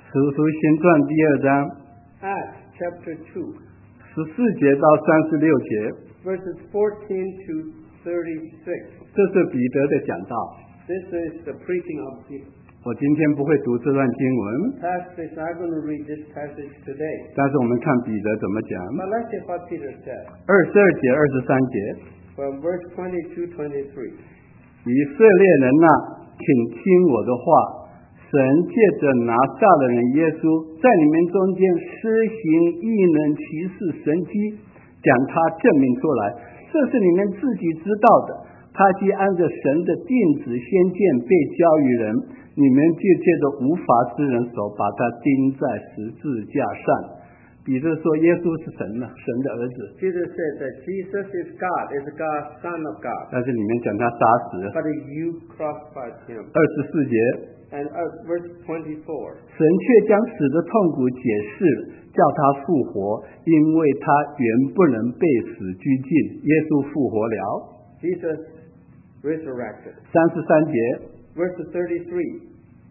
使徒行传第二章 Acts chapter two, 十四节到三十六节， verses fourteen to thirty-six. 这是彼得的讲道。 This is the preaching of Peter. 我今天不会读这段经文， Passage, I'm going to read this passage today. 但是我们看彼得怎么讲。 But let's see what Peter said 二十二节、二十三节， from verse twenty-two, twenty-three. 以色列人呐、请听我的话。神借着拿撒勒人耶稣在你们中间施行异能、奇事、神迹，将他证明出来，这是你们自己知道的。他既按着神的定旨先见被交于人，你们就借着无法之人手把他钉在十字架上。彼得说耶稣是神了，神的儿子。 Peter said that Jesus is God, is God, Son of God. 但是里面讲他杀死。 But you crucified him. 二十四节。 And uh, verse twenty-four. 神却将死的痛苦解释了，叫他复活，因为他原不能被死拘禁。耶稣复活了。 Jesus resurrected. 三十三节， Verse thirty-three.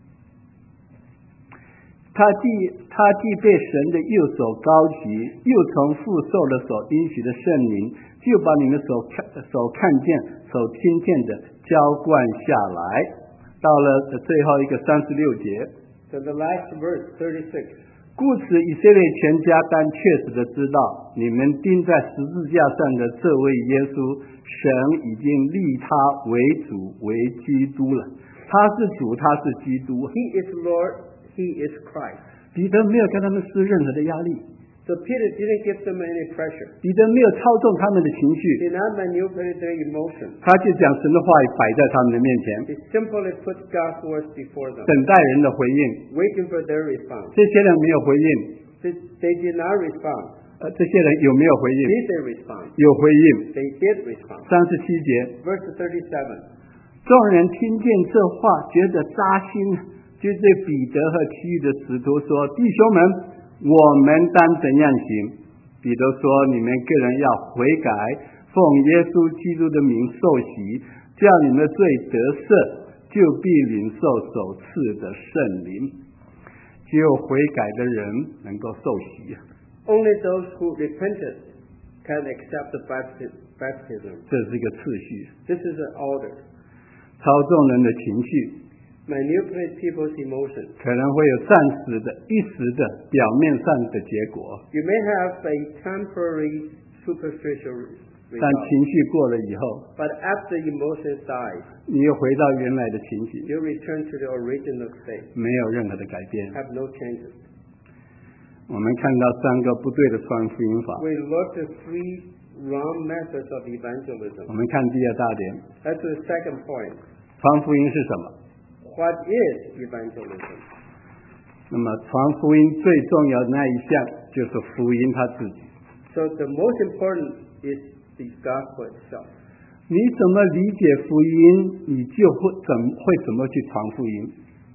他既他既被神的右手高举，又从父受了所应许的圣灵，就把你们所看所看见、所听见的浇灌下来。到了最后一个三十六节。 So the last verse, thirty-six. 故此以色列全家当确实的知道，你们钉在十字架上的这位耶稣，神已经立他为主为基督了。他是主，他是基督。 He is Lord, He is Christ. 彼得没有跟他们施任何的压力， So Peter didn't give them any pressure. 彼得没有操纵他们的情绪， He did not manipulate their emotions. 他就将神的话语摆在他们的面前， He simply put God's words before them, 等待人的回应。 waiting for their response. 这些人没有回应， They, they did not respond. 呃，这些人有没有回应？ Did they respond? 有回应。 They did respond. 三十七节， Verse thirty-seven. 众人听见这话，觉得扎心，就对彼得和其余的使徒说：“弟兄们，我们当怎样行？”彼得说：“你们个人要悔改，奉耶稣基督的名受洗，叫你们的罪得赦，就必领受所赐的圣灵。”只有悔改的人能够受洗。 Only those who repented can accept the baptism. 这是一个次序， This is an order. 操纵人的情绪。 Manipulate people's emotions. 可能会有暂时的、一时的、表面上的结果， You may have a temporary superficial 但 result, 情绪过了以后， but after emotions die, 你又回到原来的情形， you return to the original state. 没有任何的改变。 Have no changes. 我们看到三个不对的传福音法。 We looked at three wrong methods of evangelism. 我们看第二大点， That's the second point. 传福音是什么？ What is evangelism? 那么传福音最重要的那一项就是福音它自己。 So the most important is the gospel itself. 你怎么理解福音，你就会怎会怎么去传福音。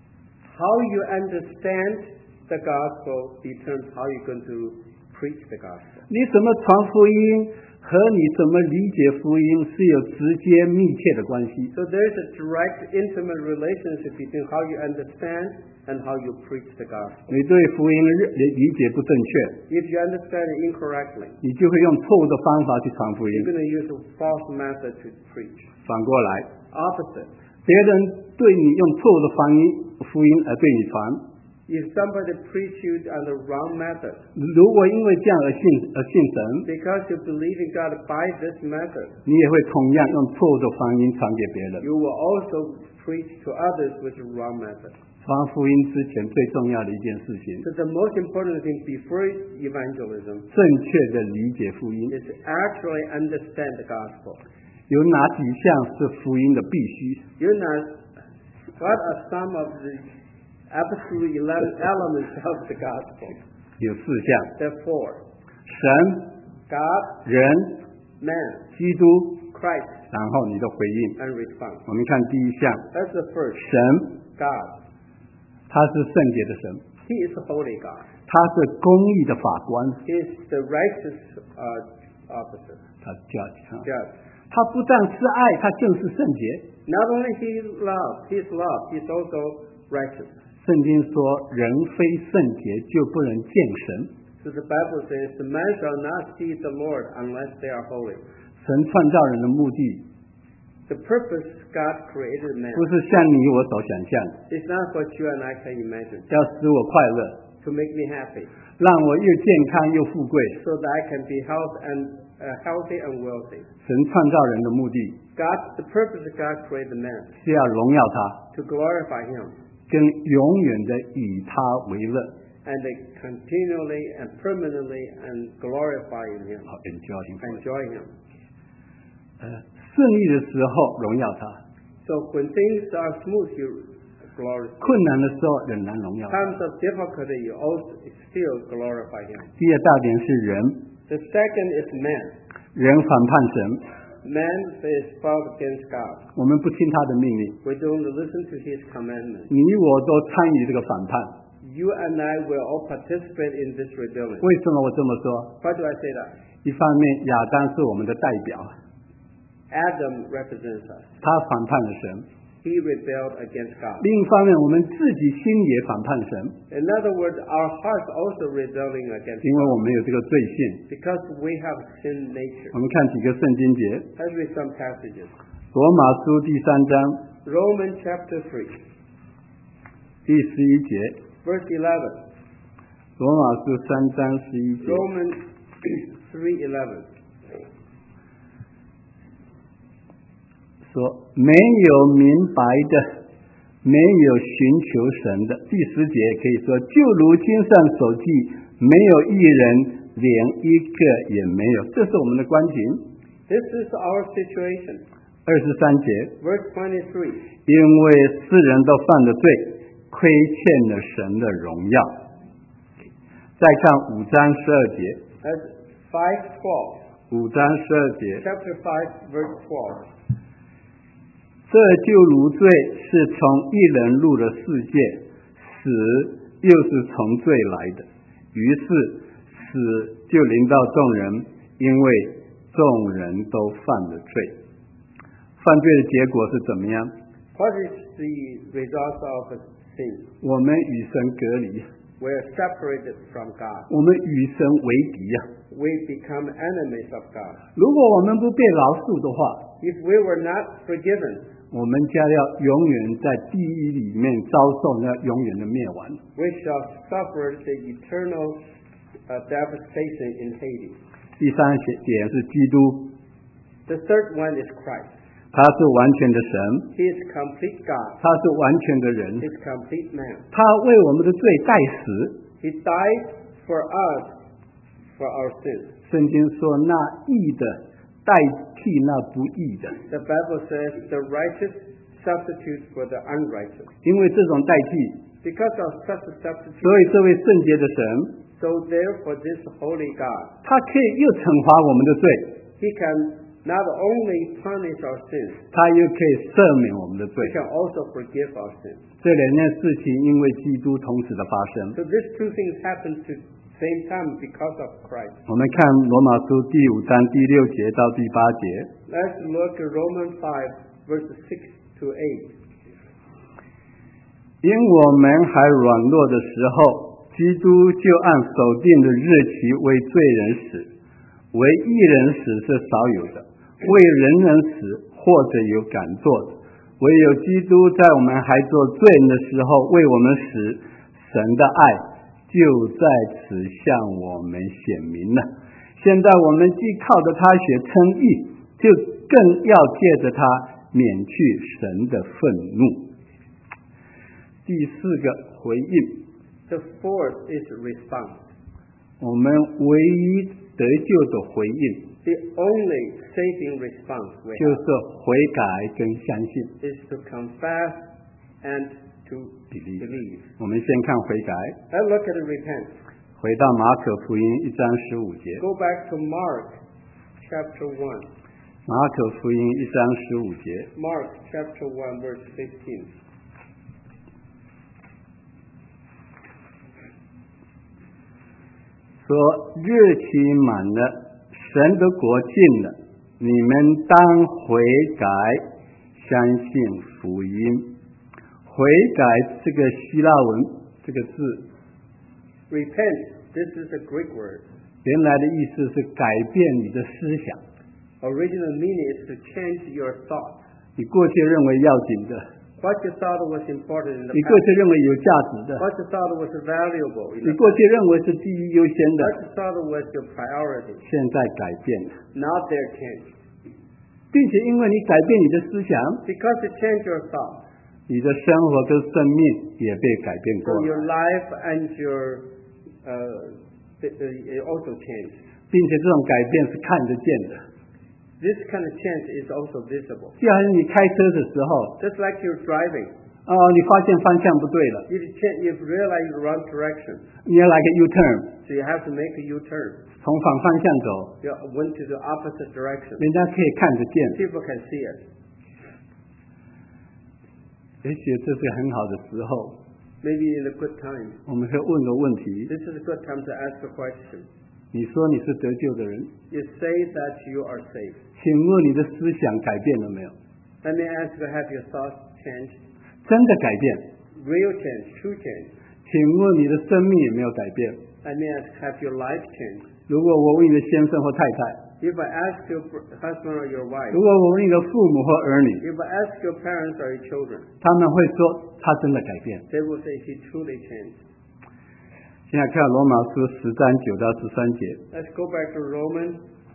How you understand the gospel determines how you're going to preach the gospel. 你怎么传福音和你怎么理解福音是有直接密切的关系。 So there's a direct, intimate relationship between how you understand and how you preach the gospel. 你对福音理理解不正确， If you understand it incorrectly, 你就会用错误的方法去传福音 you're。going to use a false method to preach. 反过来， Opposite. 别人对你用错误的福音福音而对你传， If somebody preach you on the wrong method, 如果因为这样而信而信神， because you believe in God by this method, 你也会同样用错误的福音传给别人。 you will also preach to others with the wrong method. 传福音之前最重要的一件事情， So the most important thing before evangelism 正确的理解福音。 is to actually understand the gospel. 有哪几项是福音的必须？ You're not, what are some of the absolute ele- elements of the gospel? 有四项： There are four. 神、 God, 人、 man, 基督， Christ, 然后你的回应。 and response. 我们看第一项， That's the first. 神， God. 他是圣洁的神， He is the holy God. 他是公义的法官， He is the righteous uh, officer, 他叫他， judge. 他不但是爱，他更是圣洁。 Not only he loves, he's love, he's also righteous. 圣经说，人非圣洁就不能见神。 So the Bible says, the man shall not see the Lord unless they are holy. 神创造人的目的 The purpose God created man 不是像你我所想象的， is not what you and I can imagine. 要使我快乐， To make me happy, 让我又健康又富贵。 so that I can be health and uh, healthy and wealthy. 神创造人的目的 God, the purpose of God created man 是要荣耀他， to glorify Him 跟永远的以他为乐。 and to continually and permanently and glorify in Him, 好 ，enjoy him。 enjoy Him. 呃，顺利的时候荣耀他， So when things are smooth, you glorify. 困难的时候仍然荣耀他。 Times of difficulty, you also still glorify Him. 第二大点是人， The second is man. 人反叛神， Man is fought against God. 我们不听他的命令， We don't listen to His commandments. 你我都参与这个反叛。 You and I will all participate in this rebellion. 为什么我这么说？ Why do I say that? 一方面，亚当是我们的代表， Adam represents us. 他反叛了神； He rebelled against God. 另一方面，我们自己心也反叛神， In other words, our hearts also rebelling against 因为我们有这个罪性。 because we have sin nature. 我们看几个圣经节， Let's read some passages. 罗马书第三章 Romans chapter three, 第十一节， verse eleven. 罗马书三章十一节， Romans three eleven. 说没有明白的，没有寻求神的。第十节可以说，就如经上所记，没有一人，连一个也没有。这是我们的光景。 This is our situation. 二十三节， Verse twenty-three. 因为世人都犯了罪，亏欠了神的荣耀。再看五章十二节， That's five twelve. 五章十二节， Chapter five, verse twelve. 这就如罪是从一人入了世界，死又是从罪来的，于是死就临到众人，因为众人都犯了罪。犯罪的结果是怎么样？ What is the result of sin? 我们与神隔离， We're separated from God. 我们与神为敌呀、啊。 We become enemies of God. 如果我们不被饶恕的话， If we were not forgiven, 我们将要永远在地狱里面遭受那永远的灭亡。 we shall suffer the eternal uh, devastation in Hades. 第三点是基督， The third one is Christ. 他是完全的神， He is complete God. 他是完全的人， He is complete man. 他为我们的罪代死。 He died for us, for our sins. 圣经说，那义的代替那不义的， The Bible says the righteous substitute for the unrighteous. 因为这种代替， Because of such a substitute, 所以这位圣洁的神， so therefore this holy God, 他可以又惩罚我们的罪， He can not only punish our sins, 他又可以赦免我们的罪 He。can also forgive our sins. 这两件事情因为基督同时的发生。 So these two things happen to the same time because of Christ. 我们看罗马书第五章第六节到第八节， Let's look at Romans five, verses six to eight. 因我们还软弱的时候，基督就按守定的日期为罪人死，为义人死是少有的，为人人死或者有敢做的，唯有基督在我们还做罪人的时候为我们死，神的爱就在此向我们显明了。现在我们既靠着他血称义，就更要借着他免去神的愤怒。第四个回应， The fourth is response. 我们唯一得救的回应 The only saving response we 就 have 是悔改跟相信。 is to confess and to believe. 我们先看悔改， Let's look at the repent. 回到马可福音一章十五节， Go back to Mark chapter one. 马可福音一章十五节， Mark chapter one, verse fifteen. 说日期满了，神的国近了，你们当悔改，相信福音。悔悔改这个希腊文这个字， Repent, this is a Greek word. 原来的意思是改变你的思想。 Original meaning is to change your thoughts. 你过去认为要紧的， What you thought was important in the 你过 past, 去认为有价值的， what you thought was valuable in 你 the 过 past, 去认为是第一优先的， what you thought was your priority, 现在改变了， now they're changed. 并且因为你改变你的思想， Because you change your thoughts, 你的生活跟生命也被改变 so 过来， your life and your uh, th- uh, it also change. 并且这种改变是看得见的。 This kind of change is also visible. 就好像你开车的时候， Just like you're driving, 哦，你发现方向不对了， if you change, if you realize the wrong direction, 你要来个 U turn， so you have to make a U-turn. 从反方向走， You went to the opposite direction. 人家可以看得见。 People can see it. 也许这是很好的时候， Maybe in a good time. 我们会问个问题： This is a good time to ask a question. 你说你是得救的人， You say that you are saved. 请问你的思想改变了没有？ Let me ask you, have your thoughts changed? 真的改变？ Real change, true change. 请问你的生命有没有改变？ Let me ask, have your life changed? 如果我问你的先生或太太， If I ask your husband or your wife, 如果我问你的父母或儿女， if I ask your parents or your children, 他们会说他真的改变。 they will say he truly changed. 现在看罗马书十章九到十三节， Let's go back to Romans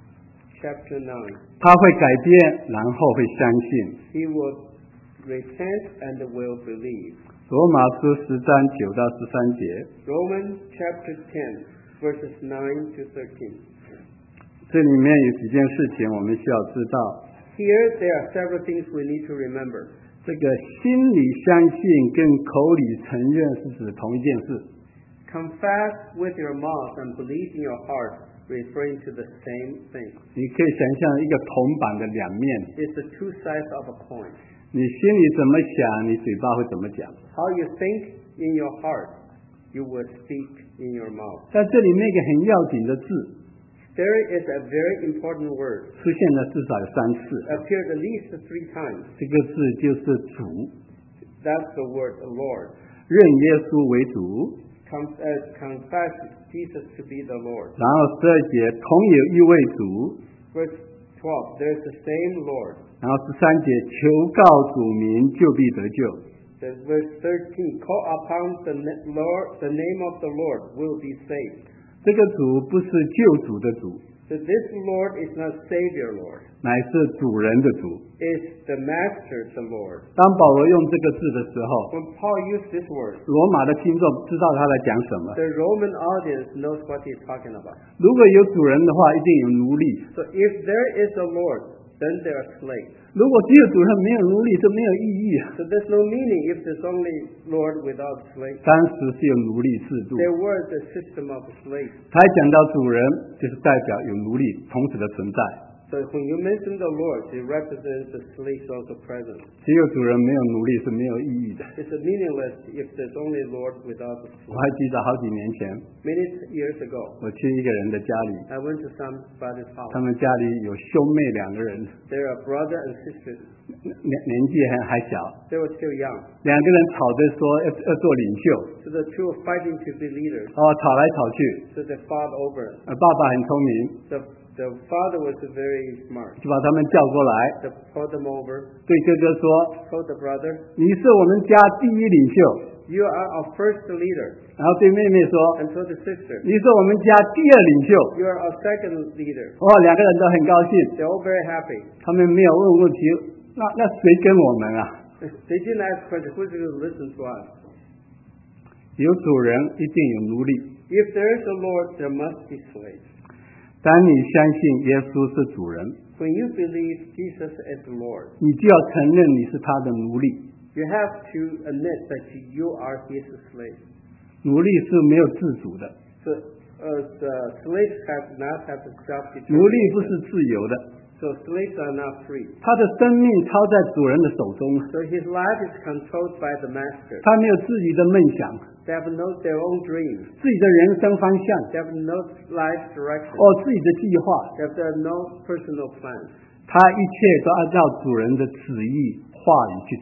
chapter nine. 他会改变，然后会相信。 He will repent and will believe. 罗马书十章九到十三节， Romans chapter ten, verses nine to thirteen. 这里面有几件事情我们需要知道。 Here there are several things we need to remember. 这个心里相信跟口里承认是指同一件事。 Confess with your mouth and believe in your heart, referring to the same thing. 你可以想象一个铜板的两面， It's the two sides of a coin. 你心里怎么想，你嘴巴会怎么讲。 How you think in your heart, you will speak in your mouth. 在这里面一个很要紧的字 There is a very important word, 出现了至少有三次， appeared at least three times. 这个字就是主， That's the word Lord. 认耶稣为主。 Con- uh, confess Jesus to be the Lord. 然后十二节同有一位主， Verse twelve, there's the same Lord. 然后十三节求告主名就必得救。 There's verse thirteen, call upon the na- Lord, the name of the Lord will be saved. 这个主不是救主的主， So this Lord is not Savior Lord. 乃是主人的主。 It's the Master, the Lord. 当保罗用这个字的时候， When Paul used this word, 罗马的听众知道他在讲什么。 the Roman audience knows what he's talking about. 如果有主人的话，一定有奴隶； So if there is a Lord, then there are slaves. 如果只有主人没有奴隶，这没有意义啊。 So there's no meaning if there's only Lord without slaves. 当时是有奴隶制度， There was a system of slaves. 他还讲到主人，就是代表有奴隶同时的存在。 So when you mention the Lord, it represents the slaves also present. 只有主人没有奴隶是没有意义的。 It's meaningless if there's only Lord without the 我还 slaves. 记得好几年前， Many years ago, 我去一个人的家里， I went to somebody's 他 house. 们家里有兄妹两个人， They're a brother and sister. 年年纪还还小， They were still young. 两个人吵着说要要做领袖， So the two were fighting to be leaders. 哦，吵来吵去， So they fought over. 呃，爸爸很聪明， The, the father was very smart. 就把他们叫过来， They called them over, 对哥哥说 told the brother, 你是我们家第一领袖， you are our first leader. 然后对妹妹说 And told the sister, 你是我们家第二领袖。 you are our second leader. 哦，两个人都很高兴， They're all very happy. 他们没有问问题，那那谁跟我们啊？ They didn't ask questions. Who's going to listen to us? 有主人一定有奴隶。 If there is a Lord, there must be slaves. 当你相信耶稣是主人， When you believe Jesus is Lord, 你就要承认你是他的奴隶。 you have to admit that you are His slave. 奴隶是没有自主的， So uh, the slaves have not have the 奴隶不 self-determination. 是自由的， So slaves are not free. 他的生命操在主人的手中， So his life is controlled by the master. 他没有自己的梦想， They have no their own dreams. 自己的人生方向， They have no life direction. 哦，自己的计划， They have their no personal plans. 他一切都按照主人的旨意话语去做。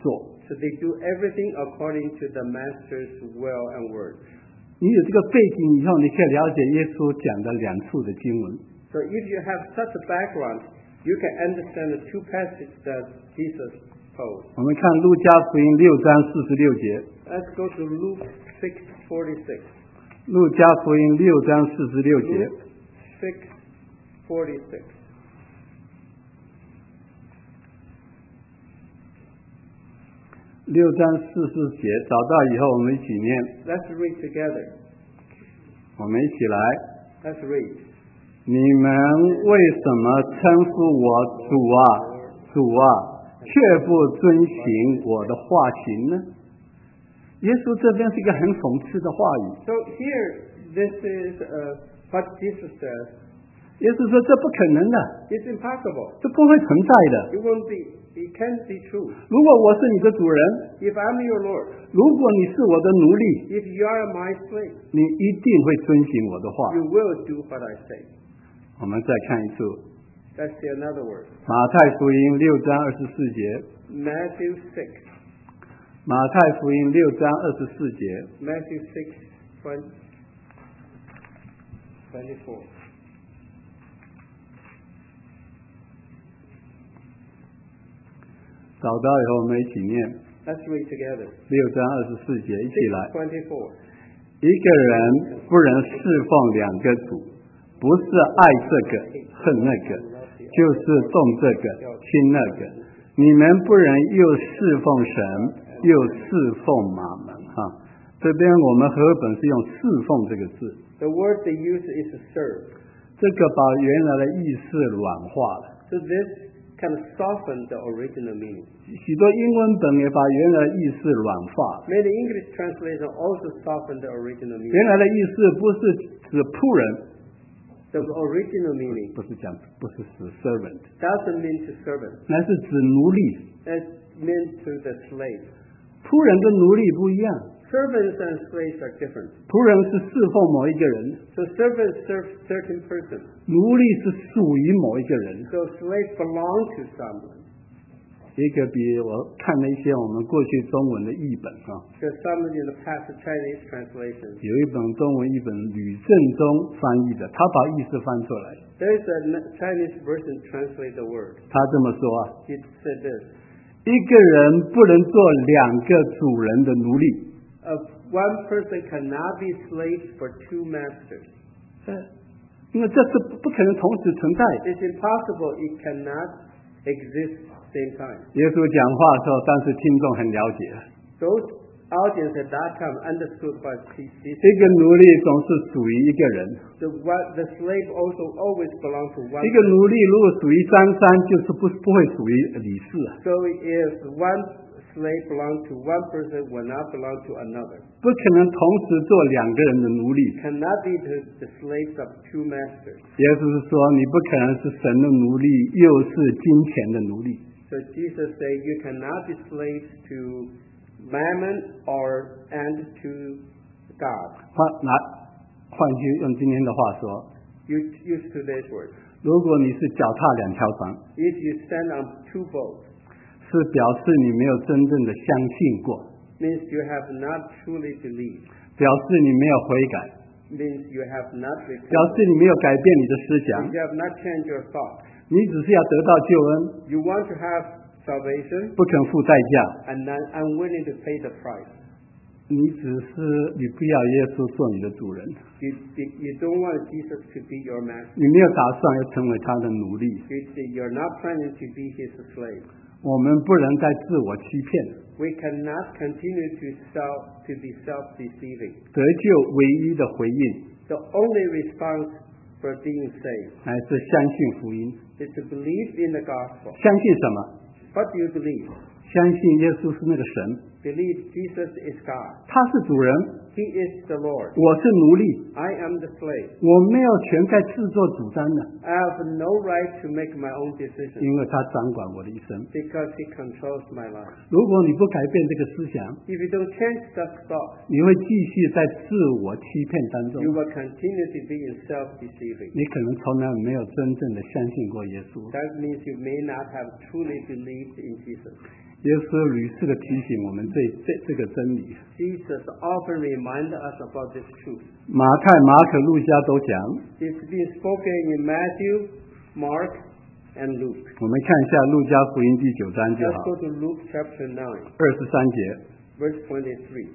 So they do everything according to the master's will and word. 你有这个背景以后，你可以了解耶稣讲的两处的经文。 So if you have such a background, you can understand the two passages that Jesus posed. 我们看路加福音六章四十六节。 Let's go to Luke six forty-six. 路加福音六章四十六节。 Luke six forty-six. 六章四十节，找到以后我们一起念。 Let's read together. 我们一起来。 Let's read. 你们为什么称呼我主啊，主啊，却不遵行我的话行呢？耶稣这边是一个很讽刺的话语。 So here, this is uh, what Jesus says. 耶稣说这不可能的， It's impossible. 这不会存在的。 It won't be. It can't be true. 如果我是你的主人， If I'm your Lord, 如果你是我的奴隶， if you are my slave, 你一定会遵行我的话。 you will do what I say. 我们再看一处， Let's say another word. 马太福音六章二十四节。 Matthew six. 马太福音六章二十四节。 Matthew six twenty, twenty-four. 找到以后我们一起念。 Let's read together. 六章二十四节，一起来。 twenty-four. 一个人不能侍奉两个主，不是爱这个恨那个，就是重这个轻那个。你们不能又侍奉神，又侍奉马门。哈，这边我们和合本是用侍奉这个字， The word they use is serve. 这个把原来的意思软化了。 So this kind of softened the original meaning. 许多英文本也把原来的意思软化了。 Many English translations also softened the original 原 meaning. 来的意思不是指仆人， The original meaning 不是讲不是指 servant， doesn't mean to servant. 那是指奴隶。 It meant to the slave. 仆人跟奴隶不一样， Servants and slaves are different. 仆人是侍奉某一个人， So servants serve certain person. 奴隶是属于某一个人。 So slaves belong to someone. 一个比我看了一些我们过去中文的译本啊， There's some in the past Chinese translations. 有一本中文译本吕正中翻译的，他把意思翻出来， There's a Chinese version translate the word. 他这么说啊， It said this. 一个人不能做两个主人的奴隶。 Uh, one person cannot be slaves for two masters. 因为这是不可能同时存在。 It's impossible. It cannot exist same time. 耶稣讲话的时候，当时听众很了解， Those audience at that time understood what he 一 said. 个奴隶总是属于一个人， The, what, the slave also always belongs to one 一个奴隶如果属于张三，就是不不会属于李四啊， So if one slave belongs to one person, will not belong to another. 不可能同时做两个人的奴隶。 Cannot be the, the slaves of two masters. 耶稣是说，你不可能是神的奴隶，又是金钱的奴隶。 So Jesus said, you cannot be slaves to mammon or and to God. 换拿换句用今天的话说， You use today's word. 如果你是脚踏两条船， If you stand on two boats, 是表示你没有真正的相信过， means you have not truly believed. 表示你没有悔改， Means you have not 表 repented. 示你没有改变你的思想， You have not changed your thoughts. 你只是要得到救恩， You want to have salvation 不肯付代价。 and not unwilling to pay the price. 你只是你不要耶稣做你的主人， You, you don't want Jesus to be your master. 你没有打算要成为他的奴隶。 You, you're not planning to be his slave. 我们不能再自我欺骗， We cannot continue to self to be self-deceiving. 得救唯一的回应 The only response for being saved 乃是相信福音。 is to believe in the gospel. 相信什么？ What do you believe? 相信耶稣是那个神， believe Jesus is God. 他是主人， He is the Lord. 我是奴隶， I am the slave. 我没有权在自作主张的， I have no right to make my own decisions 因为他掌管我的一生。 because He controls my life. 如果你不改变这个思想， If you don't change that thought, 你会继续在自我欺骗当中， you will continue to be in self-deceiving. 你可能从来没有真正的相信过耶稣。 That means you may not have truly believed in Jesus. 耶稣屡次的提醒我们这这这个真理。 Jesus often reminds us about this truth. 马太、马可、路加都讲。 It's been spoken in Matthew, Mark, and Luke. 我们看一下路加福音第九章就 Let's 好， go to Luke chapter nine, 二十三节。 verse twenty-three.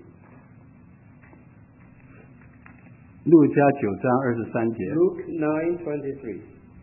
路加九章二十三节， Luke nine twenty-three.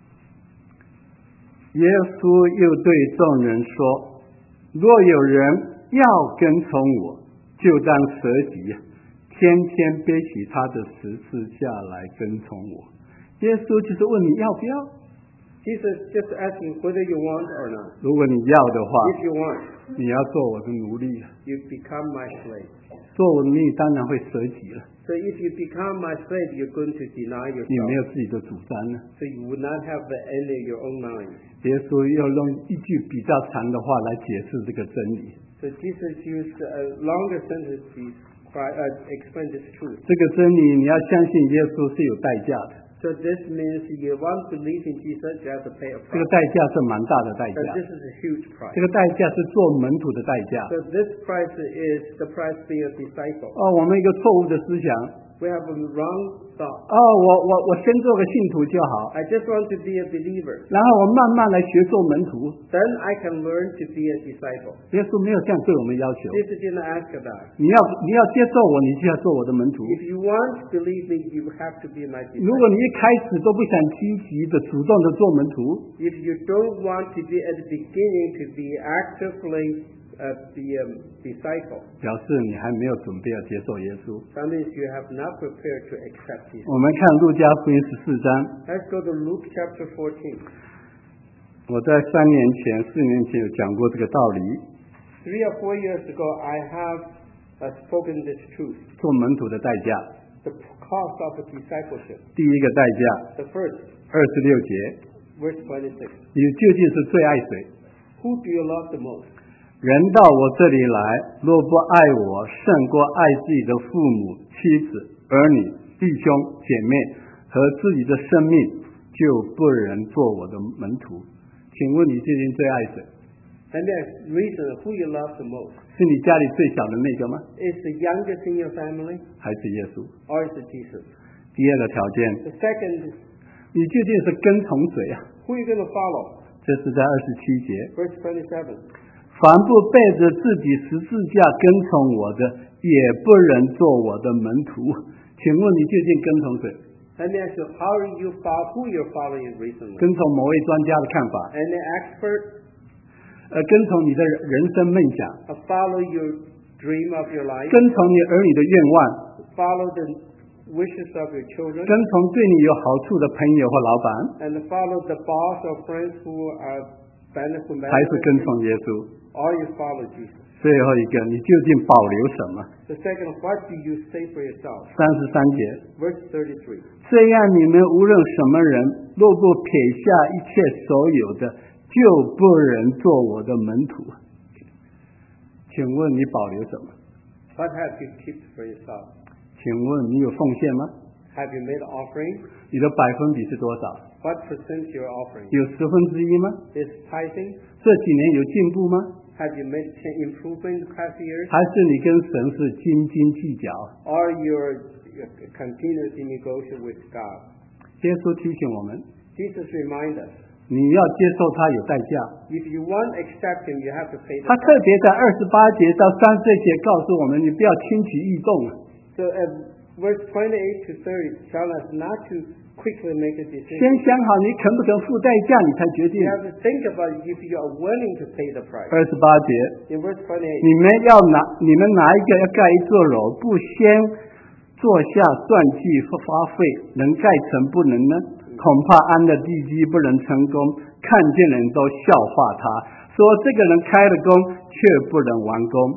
耶稣又对众人说：“若有人要跟从我，就当舍己，天天背起他的十字架来跟从我。”耶稣就是问你要不要？ Jesus just asking whether you want or not. 如果你要的话， If you want, 你要做我的奴隶了。 you become my slave. 做我的奴隶当然会舍己了， So if you become my slave, you're going to deny 你没 yourself. 有自己的主张了。 So you would not have the end of your own mind. 耶稣要用一句比较长的话来解释这个真理。 So Jesus used a longer sentence to try, uh, explain this truth. 这个真理你要相信耶稣是有代价的， So this means you want to believe in Jesus, you have to pay a 这个 price. 代价是蛮大的代 So 价。 this is a huge price. 这个代价是做门徒的代价。 So this price is the price being a disciple. 哦，我们一个错误的思想， We have a wrong thought. 哦，我我我先做个信徒就好， I just want to be a believer. 然后我慢慢来学做门徒。 Then I can learn to be a disciple. 耶稣没有这样对我们要求。 Jesus didn't ask that. 你要你要接受我，你就要做我的门徒。 If you want to believe me, you have to be my 如果 disciple. 你一开始都不想积极的、主动的做门徒， If you don't want to be at the beginning to be actively uh, be a disciple, 表示你还没有准备要接受耶稣。 that means you have not prepared to accept Jesus. 我们看路加福音十四章， Let's go to Luke chapter fourteen. 我在三年前、四年前有讲过这个道理。 Three or four years ago, I have uh, spoken this truth. 做门徒的代价， The cost of a discipleship. 第一个代价， The first, 二十六节， verse twenty-six. 你究竟是最爱谁？ Who do you love the most? 人到我这里来，若不爱我胜过爱自己的父母、妻子、儿女、弟兄、姐妹和自己的生命，就不能做我的门徒。请问你最近最爱谁？ And there's reason who you love the most. 是你家里最小的那个吗？ Is the youngest in your family 还是耶稣？ or is it Jesus? 第二个条件， The second, 你究竟是跟从谁啊？ who are you going to follow? 这是在二十七节。 Verse twenty-seven. 凡不背着自己十字架跟从我的，也不能做我的门徒。请问你究竟跟从谁？ Let me ask you, how are you follow, who you're following recently? 跟从某位专家的看法， Any expert? 呃，跟从你的人生梦想， Uh, follow your dream of your life? 跟从你儿女的愿望， Follow the wishes of your children? 跟从对你有好处的朋友或老板， And follow the boss or friends who are benefit 还是跟从耶稣？ or you follow Jesus? 最后一个，你究竟保留什么？ The second, what do you say for yourself? 三十三节， Verse thirty-three. 这样你们无论什么人，若不撇下一切所有的，就不能做我的门徒。请问你保留什么？ What have you kept for yourself? 请问你有奉献吗？ Have you made an offering? 你的百分比是多少？ What percent you're offering? 有十分之一吗？ Is tithing? 这几年有进步吗？ Have you made ch- improvement in the past years? 还是你跟神是斤斤计较？ Or you're, you're continuously negotiate with God? 耶稣提醒我们， Jesus reminds us, 你要接受他有代价。 if you want to accept Him, you have to pay the 他 price. 特别在二十八节到三十节告诉我们，你不要轻举易动。 So uh, verse twenty-eight to thirty tell us not to quickly make a 先 decision. 想好你肯不肯付代价，你才决定 You。have to think about if you are willing to pay the price. 二十八节， In verse twenty-eight, 你们要拿，你们哪一个要盖一座楼，不先做下算计和花费，能盖成不能呢？恐怕安的地基不能成功，看见人都笑话他，说这个人开了工却不能完工。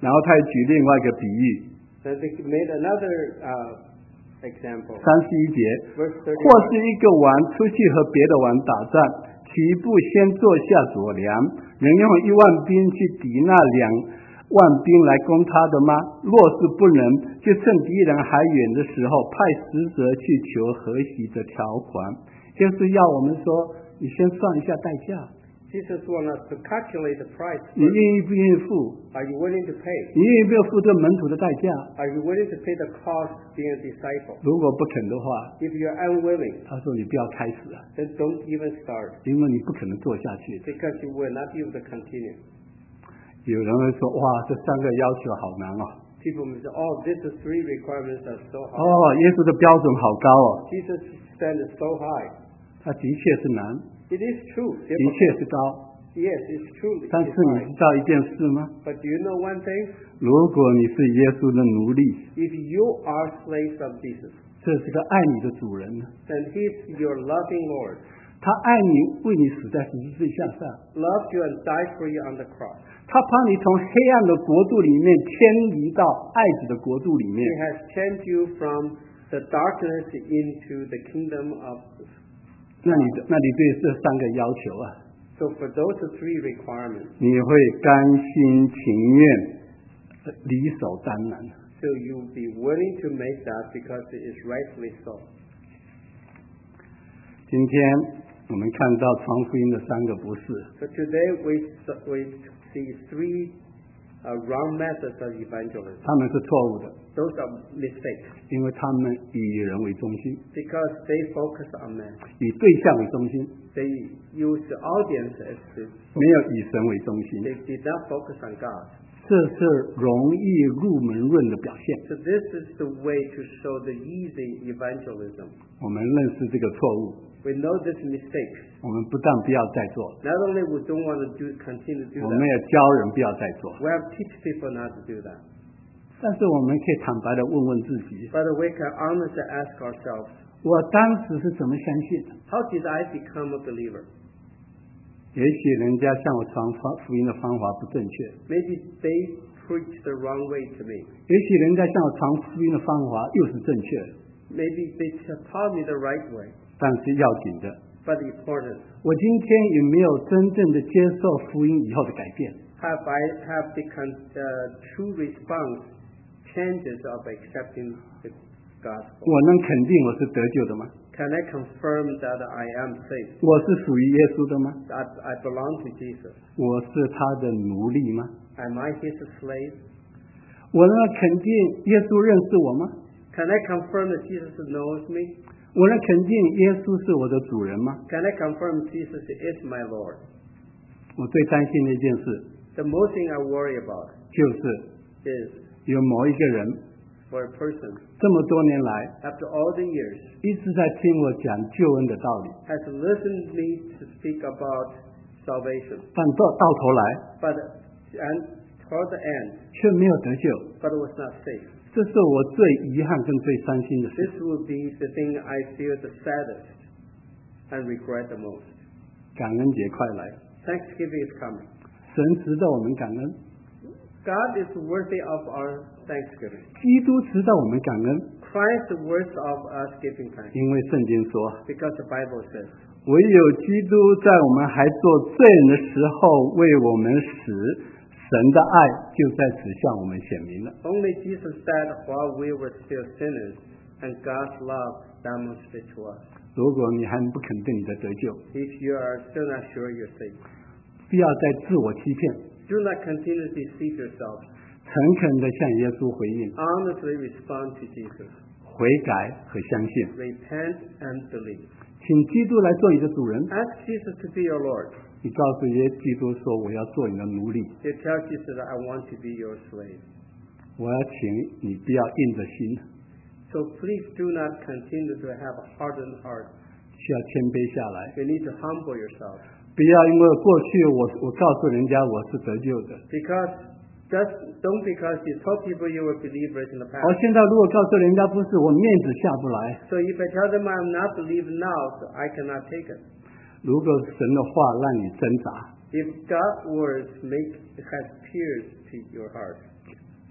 然后他也举另外一个比喻， Then they made another uh, example. 三十一节， Verse 或 thirty-one. 是一个王出去和别的王打仗，起步先坐下左粮，人用一万兵去抵那两万兵来攻他的吗？若是不能，就趁敌人还远的时候，派使者去求和息的条款。就是要我们说，你先算一下代价， Jesus wants us to calculate the price. 你愿意不愿意付？ Are you willing to pay? 你愿意不愿意付这门徒的代价？ Are you willing to pay the cost of being a disciple? 如果不肯的话， If you're unwilling, 他说你不要开始啊， then don't even start 因为你不可能做下去的。 because you will not be able to continue. 有人会说，哇，这三个要求好难哦。 People may say, oh, these three requirements are so 哦， high. 耶稣的标准好高哦。 Jesus' standard is so high. 他的确是难， It is true. 的确是高。 Yes, it's true. 但 It's 是你 high. 知道一件事吗？ But do you know one thing? 如果你是耶稣的奴隶， If you are slaves of Jesus, 这是个爱你的主人， then He's your loving Lord. 他爱你，为你死在十字架上， Loved you and died for you on the cross. 他把你从黑暗的国度里面迁移到爱子的国度里面 He。has changed you from the darkness into the kingdom of. 那你那你对这三个要求啊， So for those three requirements, 你会甘心情愿、呃理所当然。 so you will be willing to make that because it is rightfully so. 今天我们看到传福音的三个不是， So today we we see three uh, wrong methods of evangelism. 他们是错误的， Those are mistakes 因为他们以人为中心， because they focus on man. 以对象为中心， They use the audience as the 没有以神为中心。 they did not focus on God. 这是容易入门论的表现。 So this is the way to show the easy evangelism. 我们认识这个错误， We know this mistake. 我们不但不要再做， Not only we don't want to do continue to do 我们 that, 也教人不要再做。 we have to teach people not to do that. 但是我们可以坦白的问问自己， But we can honestly ask ourselves, 我当时是怎么相信的？ how did I become a believer? 也许人家向我传福音的方法不正确， Maybe they preached the wrong way to me. 也许人家向我传福音的方法又是正确的， Maybe they taught me the right way. 但是要紧的， But important, 我今天有没有真正的接受福音以后的改变？ have I have the con- uh, true response changes of accepting the gospel? 我能肯定我是得救的吗？ Can I confirm that I am saved? 我是属于耶稣的吗？ That I belong to Jesus? 我是他的奴隶吗？ Am I His slave? 我能肯定耶稣认识我吗？ Can I confirm that Jesus knows me? 我能肯定耶稣是我的主人吗？ Can I confirm Jesus is my Lord? 我最担心的一件事 The most thing I worry about 就是 is 有某一个人 for a person, 这么多年来 after all the years, 一直在听我讲救恩的道理， has listened me to speak about salvation, 但到到头来 but and toward the end, 却没有得救， but was not saved. 这是我最遗憾跟最伤心的事。 This would be the thing I feel the saddest and regret the most. 感恩节快来， Thanksgiving is coming. 神值得我们感恩， God is worthy of our thanksgiving. 基督值得我们感恩， Christ is worthy of us giving thanks. 因为圣经说， Because the Bible says, 唯有基督在我们还做罪人的时候为我们死，神的爱就在此向我们显明了。 only Jesus died while we were still sinners, and God's love demonstrated to us. 如果你还不肯定你的得救， If you are still not sure you're saved, 不要再自我欺骗， do not continue to deceive yourself. 诚恳的向耶稣回应， Honestly respond to Jesus. 悔改和相信， Repent and believe. 请基督来做你的主人。 Ask Jesus to be your Lord. 你告诉耶基督说：“我要做你的奴隶， You tell Jesus that I want to be your slave. 我要请你不要硬着心， So please do not continue to have a hardened heart. 需要谦卑下来， You need to humble yourself. 不要因为过去我我告诉人家我是得救的， Because just don't because you told people you were believers in the 而 past. 现在如果告诉人家不是，我面子下不来。 So if I tell them I'm not believing now, so I cannot take it. 如果神的话让你挣扎， If God's words make has pierced to your heart,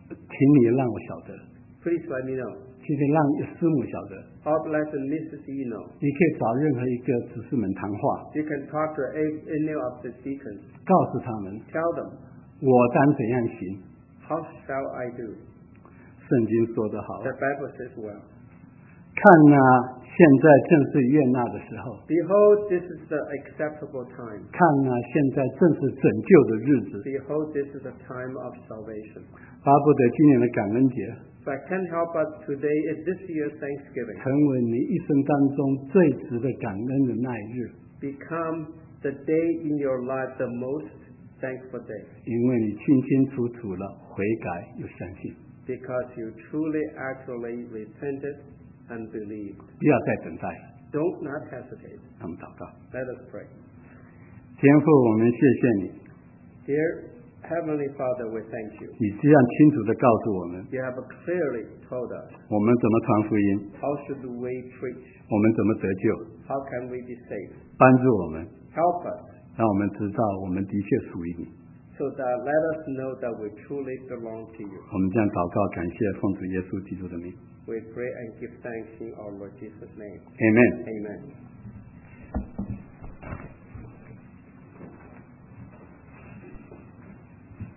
请你让我晓得， please let me know. 请你让师母晓得。 Or let the missus E know. 你可以找任何一个执事们谈话， You can talk to any of the deacons. 告诉他们 Tell them, 我当怎样行。 how shall I do? 圣经说得好， The Bible says well. 看啊，现在正是悦纳的时候， Behold, this is the acceptable time. 看啊，现在正是拯救的日子。 Behold, this is the time of salvation. 巴不得今年的感恩节 So I can't help but today is this year's Thanksgiving. 成为你一生当中最值得感恩的那一日， Become the day in your life the most thankful day. 因为你清清楚楚了悔改又相信， Because you truly, actually repented and believed. 不要再等待。 Don't not hesitate. 我们祷告， Let us pray. 天父，我们谢谢你， Dear Heavenly Father, we thank you. 你这样清楚的告诉我们， You have clearly told us 我们怎么传福音， how should we preach, 我们怎么得救， how can we be saved. 帮助我们， Help us 让我们知道我们的确属于你。 so that let us know that we truly belong to you. 我们这样祷告，感谢奉主耶稣基督的名 We pray and give thanks in our Lord Jesus' name. ，Amen。 Amen.